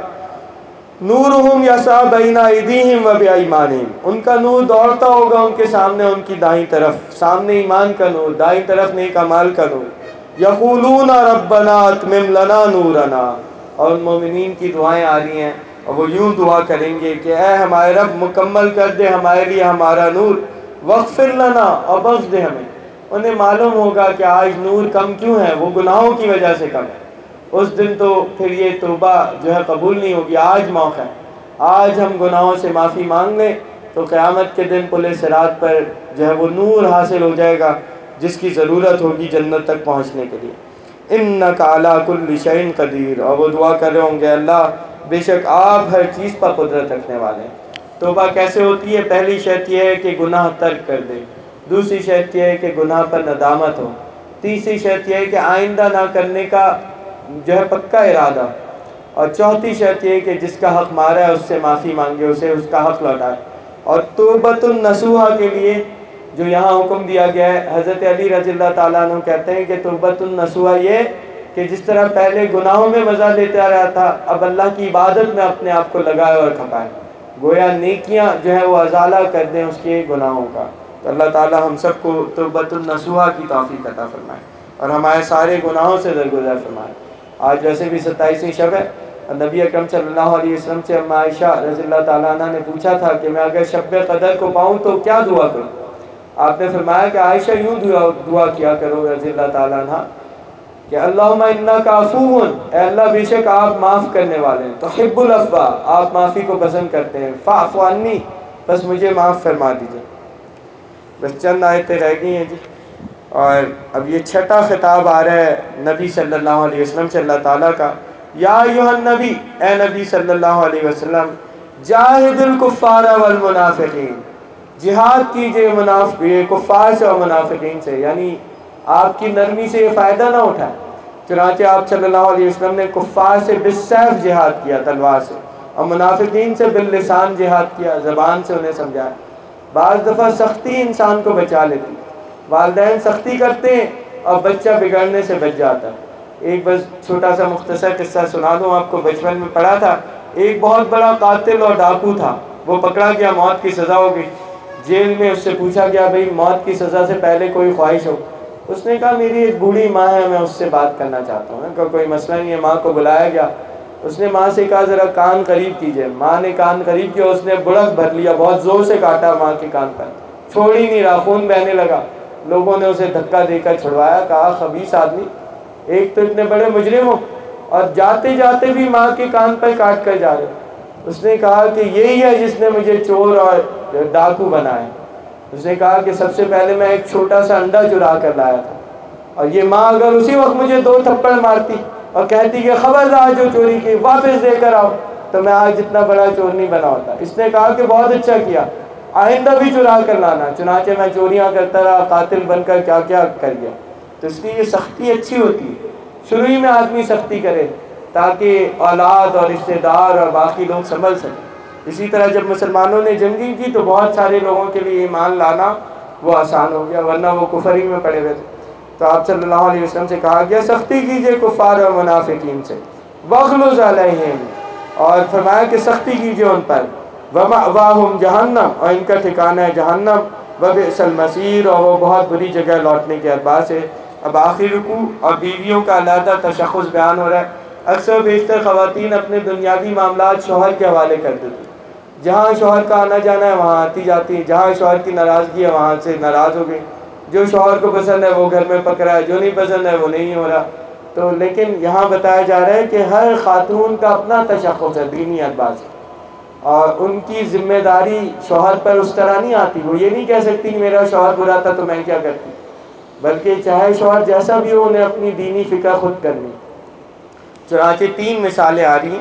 نورہم یسعی بین ایدیہم و بایمانہم، ان کا نور دوڑتا ہوگا ان کے سامنے، ان کی دائیں طرف، سامنے ایمان کا نور، دائیں طرف نیک اعمال کا نور۔ یقولون ربنا اتمم لنا نورنا، اور ان مومنین کی دعائیں آ رہی ہیں اور وہ یوں دعا کریں گے کہ اے ہمارے رب مکمل کر دے ہمارے لیے ہمارا نور، واغفر لنا، اور بخش دے ہمیں۔ انہیں معلوم ہوگا کہ آج نور کم کیوں ہے، وہ گناہوں کی وجہ سے کم ہے۔ اس دن تو پھر یہ توبہ جو ہے قبول نہیں ہوگی۔ آج موقع ہے، آج ہم گناہوں سے معافی مانگ لیں تو قیامت کے دن پل صراط پر جو ہے وہ نور حاصل ہو جائے گا جس کی ضرورت ہوگی جنت تک پہنچنے کے لیے۔ انک علی کل شیء قدیر، اور وہ دعا کر رہے ہوں گے اللہ بے شک آپ ہر چیز پر قدرت رکھنے والے ہیں۔ توبہ کیسے ہوتی ہے؟ پہلی شرط یہ ہے کہ گناہ ترک کر دے، دوسری شرط یہ ہے کہ گناہ پر ندامت ہو، تیسری شرط یہ ہے کہ آئندہ نہ کرنے کا جو ہے پکا ارادہ، اور چوتھی شرط یہ ہے کہ جس کا حق مارا ہے اس سے معافی مانگے، اسے اس کا حق لوٹائے۔ اور توبۃ النصوحہ کے لیے جو یہاں حکم دیا گیا ہے، حضرت علی رضی اللہ تعالیٰ عنہ کہتے ہیں کہ توبۃ النصوحہ یہ کہ جس طرح پہلے گناہوں میں مزہ لیتا رہا تھا، اب اللہ کی عبادت میں اپنے آپ کو لگائے اور کھپائے، گویا نیکیاں جو ہے وہ ازالہ کر دیں اس کے گناہوں کا۔ تو اللہ تعالیٰ ہم سب کو توبۃ النصوحہ کی توفیق عطا فرمائے اور ہمارے سارے گناہوں سے درگزر فرمائے۔ آج ویسے بھی 27ویں شب ہے، اور نبی اکرم صلی اللہ علیہ وسلم سے اما عائشہ رضی اللہ تعالیٰ عنہ نے پوچھا تھا کہ میں اگر شب قدر کو پاؤں تو کیا دعا کروں؟ آپ نے فرمایا کہ عائشہ یوں دعا کیا کرو رضی اللہ تعالیٰ عنہ کہ اللہم انک عفو، اے اللہ بے شک آپ معاف کرنے والے ہیں، تحب العفو، آپ معافی کو پسند کرتے ہیں، فاعف عنی، بس مجھے معاف فرما دیجئے۔ بس چند آیتیں رہ گئی ہیں جی، اور اب یہ چھٹا خطاب آ رہا ہے نبی صلی اللہ علیہ وسلم سے اللہ تعالیٰ کا۔ یا ایھا النبی، اے نبی صلی اللہ علیہ وسلم، جاہد الکفار والمنافقین، جہاد کیجئے کفار سے اور منافقین سے، یعنی آپ کی نرمی سے یہ فائدہ نہ اٹھائے۔ چنانچہ آپ صلی اللہ علیہ وسلم نے کفار سے بالسیف جہاد کیا، تلوار سے، اور منافقین سے باللسان جہاد کیا، زبان سے انہیں سمجھایا۔ بعض دفعہ سختی انسان کو بچا لیتی، والدین سختی کرتے ہیں اور بچہ بگڑنے سے بچ جاتا ہے۔ ایک بس چھوٹا سا مختصر قصہ سنا دوں آپ کو، بچپن میں پڑھا تھا، ایک بہت بڑا قاتل اور ڈاکو تھا، وہ پکڑا گیا، موت کی سزا ہو گئی۔ جیل میں اس سے پوچھا گیا بھئی موت کی سزا سے پہلے کوئی خواہش ہو؟ اس نے کہا میری ایک بوڑھی ماں ہے، میں اس سے بات کرنا چاہتا ہوں۔ کہا کوئی مسئلہ نہیں ہے۔ ماں کو بلایا گیا، اس نے ماں سے کہا ذرا کان قریب کیجئے۔ ماں نے کان قریب کیا، اس نے بڑک بھر لیا، بہت زور سے کاٹا ماں کے کان پر، چھوڑ ہی نہیں رہا، خون بہنے لگا۔ لوگوں نے اسے دھکا دے کر چھڑوایا، کہا خبیث آدمی، ایک تو اتنے بڑے مجرم ہو اور جاتے جاتے بھی ماں کے کان پر کاٹ کر جا رہے ہو۔ اس نے کہا کہ یہی ہے جس نے مجھے چور اور ڈاکو بنایا۔ اس نے کہا کہ سب سے پہلے میں ایک چھوٹا سا انڈا چرا کر لایا تھا، اور یہ ماں اگر اسی وقت مجھے 2 تھپڑ مارتی اور کہتی کہ خبردار جو چوری کی واپس دے کر آؤ، تو میں آج اتنا بڑا چور نہیں بنا ہوتا۔ اس نے کہا کہ بہت اچھا کیا، آئندہ بھی چرا کر لانا۔ چنانچہ میں چوریاں کرتا رہا، قاتل بن کر کیا کیا کر گیا۔ تو اس لیے یہ سختی اچھی ہوتی ہے، شروع ہی میں آدمی سختی کرے تاکہ اولاد اور رشتہ دار اور باقی لوگ سنبھل سکیں۔ اسی طرح جب مسلمانوں نے جنگی کی تو بہت سارے لوگوں کے لیے ایمان لانا وہ آسان ہو گیا، ورنہ وہ کفر ہی میں پڑے ہوئے تھے۔ تو آپ صلی اللہ علیہ وسلم سے کہا گیا سختی کیجئے کفار اور منافقین سے، وَاغْلُظْ عَلَيْهِمْ، اور فرمایا کہ سختی کیجئے ان پر، وَمَأْوَاهُمْ جہنم، اور ان کا ٹھکانہ ہے جہنم، وَبِئْسَ الْمَصِيرُ، اور وہ بہت بری جگہ لوٹنے کے اعتبار سے۔ اب آخری رکوع اور بیویوں کا علیحدہ تشخص بیان ہو رہا ہے۔ اکثر بیشتر خواتین اپنے دنیاوی معاملات شوہر کے حوالے کر دیتی، جہاں شوہر کا آنا جانا ہے وہاں آتی جاتی، جہاں شوہر کی ناراضگی ہے وہاں سے ناراض ہو گئی، جو شوہر کو پسند ہے وہ گھر میں پک رہا ہے، جو نہیں پسند ہے وہ نہیں ہو رہا۔ تو لیکن یہاں بتایا جا رہا ہے کہ ہر خاتون کا اپنا تشخص ہے دینی اعتبار سے، اور ان کی ذمہ داری شوہر پر اس طرح نہیں آتی۔ وہ یہ نہیں کہہ سکتی کہ میرا شوہر برا تھا تو میں کیا کرتی، بلکہ چاہے شوہر جیسا بھی ہو انہیں اپنی دینی فکر خود کرنی۔ چنانچہ 3 مثالیں آ رہی ہیں۔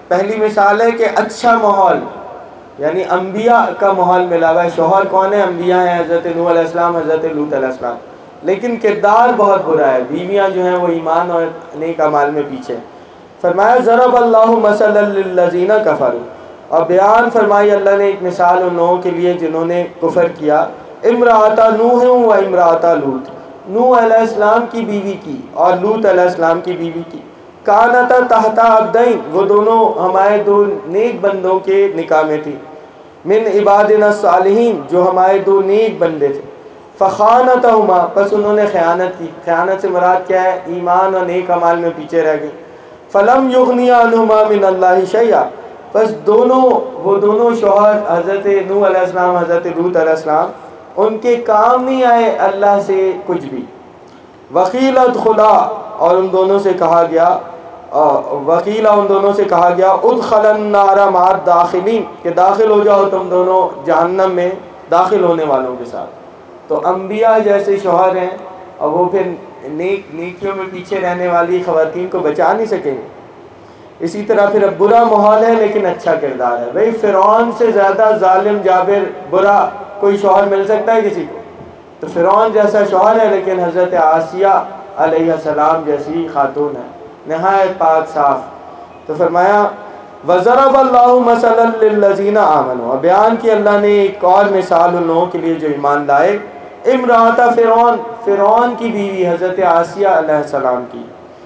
پہلی مثال ہے کہ اچھا ماحول، یعنی انبیاء کا ماحول ملا ہوا ہے. شوہر کون ہے؟ انبیاء ہیں، حضرت نوح علیہ السلام، حضرت لوط علیہ السلام. لیکن کردار بہت برا ہے، بیویاں جو ہیں وہ ایمان اور نیک اعمال میں پیچھے. فرمایا ضرب اللہ مثلا للذین کفروا، اور بیان فرمائی اللہ نے ایک مثال ان لوگوں کے لیے جنہوں نے کفر کیا. امرأۃ نوح و امرأۃ لوط، نوح علیہ السلام کی بیوی کی اور لوط علیہ السلام کی بیوی کی. کانتا تحت عبدین، وہ دونوں ہمارے دو نیک بندوں کے نکاح میں تھی. من عبادنا الصالحین، جو ہمارے دو نیک بندے تھے. فخانتہما، پس انہوں نے خیانت کی. خیانت سے مراد کیا ہے؟ ایمان اور نیک اعمال میں پیچھے رہ گئی. فلم یغنیا عنہما من اللہ شیئا، پس وہ دونوں شوہر حضرت نوح علیہ السلام، حضرت لوط علیہ السلام، ان کے کام نہیں آئے اللہ سے کچھ بھی. وقیل ادخلا، اور ان دونوں سے کہا گیا ادخل النار مع الداخلین، کہ داخل ہو جاؤ تم دونوں جہنم میں داخل ہونے والوں کے ساتھ. تو انبیاء جیسے شوہر ہیں اور وہ پھر نیکیوں میں پیچھے رہنے والی خواتین کو بچا نہیں سکیں گے. اسی طرح پھر اب برا ماحول ہے لیکن اچھا کردار ہے. بھئی فرعون سے زیادہ ظالم جابر برا کوئی شوہر مل سکتا ہے کسی کو؟ تو فرعون جیسا شوہر ہے لیکن حضرت آسیہ علیہ السلام جیسی خاتون ہے، نہایت پاک صاف. تو فرمایا وَضَرَبَ اللَّهُ مَثَلًا لِلَّذِينَ آمَنُوا، اور بیان کی اللہ نے ایک اور مثال ان لوگوں کے لیے جو ایمان لائے. امرأۃ فرعون کی بیوی حضرت آسیہ علیہ السلام کی.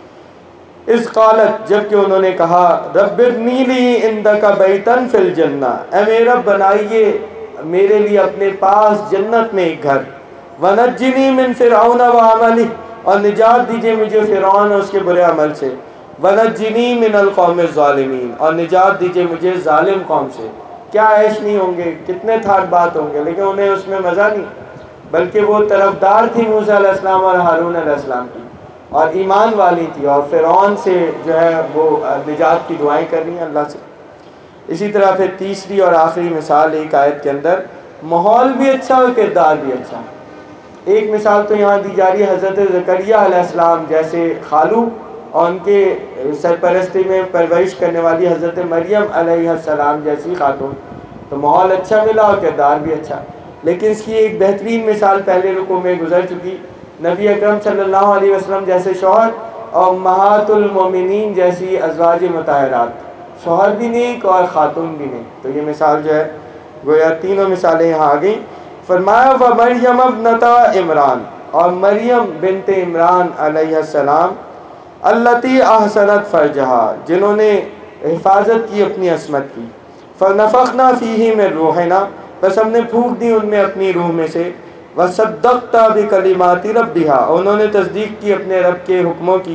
اس قالت، جب کہ انہوں نے کہا رب ابنی لی عندک بیتا فی الجنہ، اے میرے رب بنائیے میرے لیے اپنے پاس جنت میں ایک گھر. ونجنی من فرعون وعملہ، اور نجات دیجیے مجھے فرعون اور اس کے برے عمل سے. ونجنی من القوم الظالمین، اور نجات دیجیے مجھے ظالم قوم سے. کیا عیش نہیں ہوں گے، کتنے تھاٹ بات ہوں گے، لیکن انہیں اس میں مزہ نہیں، بلکہ وہ طرفدار تھی موسیٰ علیہ السلام اور ہارون علیہ السلام کی، اور ایمان والی تھی، اور فرعون سے جو ہے وہ نجات کی دعائیں کر رہی ہیں اللہ سے. اسی طرح پھر تیسری اور آخری مثال ایک آیت کے اندر ماحول بھی اچھا اور کردار بھی اچھا. ایک مثال تو یہاں دی جا رہی ہے حضرت زکریا علیہ السلام جیسے خالو اور ان کے سرپرستی میں پرورش کرنے والی حضرت مریم علیہ السلام جیسی خاتون. تو ماحول اچھا ملا اور کردار بھی اچھا. لیکن اس کی ایک بہترین مثال پہلے رکوع میں گزر چکی، نبی اکرم صلی اللہ علیہ وسلم جیسے شوہر اور امہات المومنین جیسی ازواج مطہرات، شوہر بھی نیک اور خاتون بھی نیک. تو یہ مثال جو ہے گویا تینوں مثالیں یہاں آ گئیں. فرمایا وَمَرْيَمَ ابْنَتَ عمران، اور مریم بنت عمران علیہ السلام، التی احسنت فرجہا، جنہوں نے حفاظت کی اپنی عصمت کی. فنفخنا فیہ من روحنا، بس ہم نے پھونک دی ان میں اپنی روح میں سے. وصدقت بکلمات ربہا، انہوں نے تصدیق کی اپنے رب کے حکموں کی.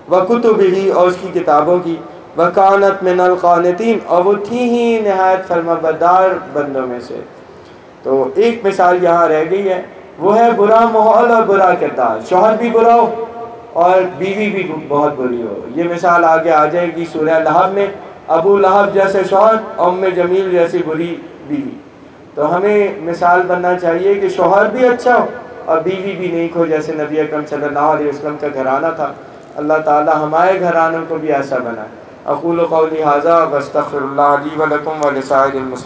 وکتبہ، اور اس کی کتابوں کی. وکانت من القانتین، اور وہ تھی ہی نہایت فرمانبردار بندوں میں سے. تو ایک مثال یہاں رہ گئی ہے، وہ ہے برا ماحول اور برا کردار. شوہر بھی برا ہو اور بیوی بھی بہت بری ہو. یہ مثال آگے آ جائے گی سورہ لہب میں، ابو لہب جیسے شوہر، ام جمیل جیسی بری بیوی. تو ہمیں مثال بننا چاہیے کہ شوہر بھی اچھا ہو اور بیوی بھی نیک ہو، جیسے نبی اکرم صلی اللہ علیہ وسلم کا گھرانہ تھا. اللہ تعالی ہمارے گھرانوں کو بھی ایسا بنائے. اقول قولی ھذا واستغفر اللہ لی ولکم ولسائر المسلمین.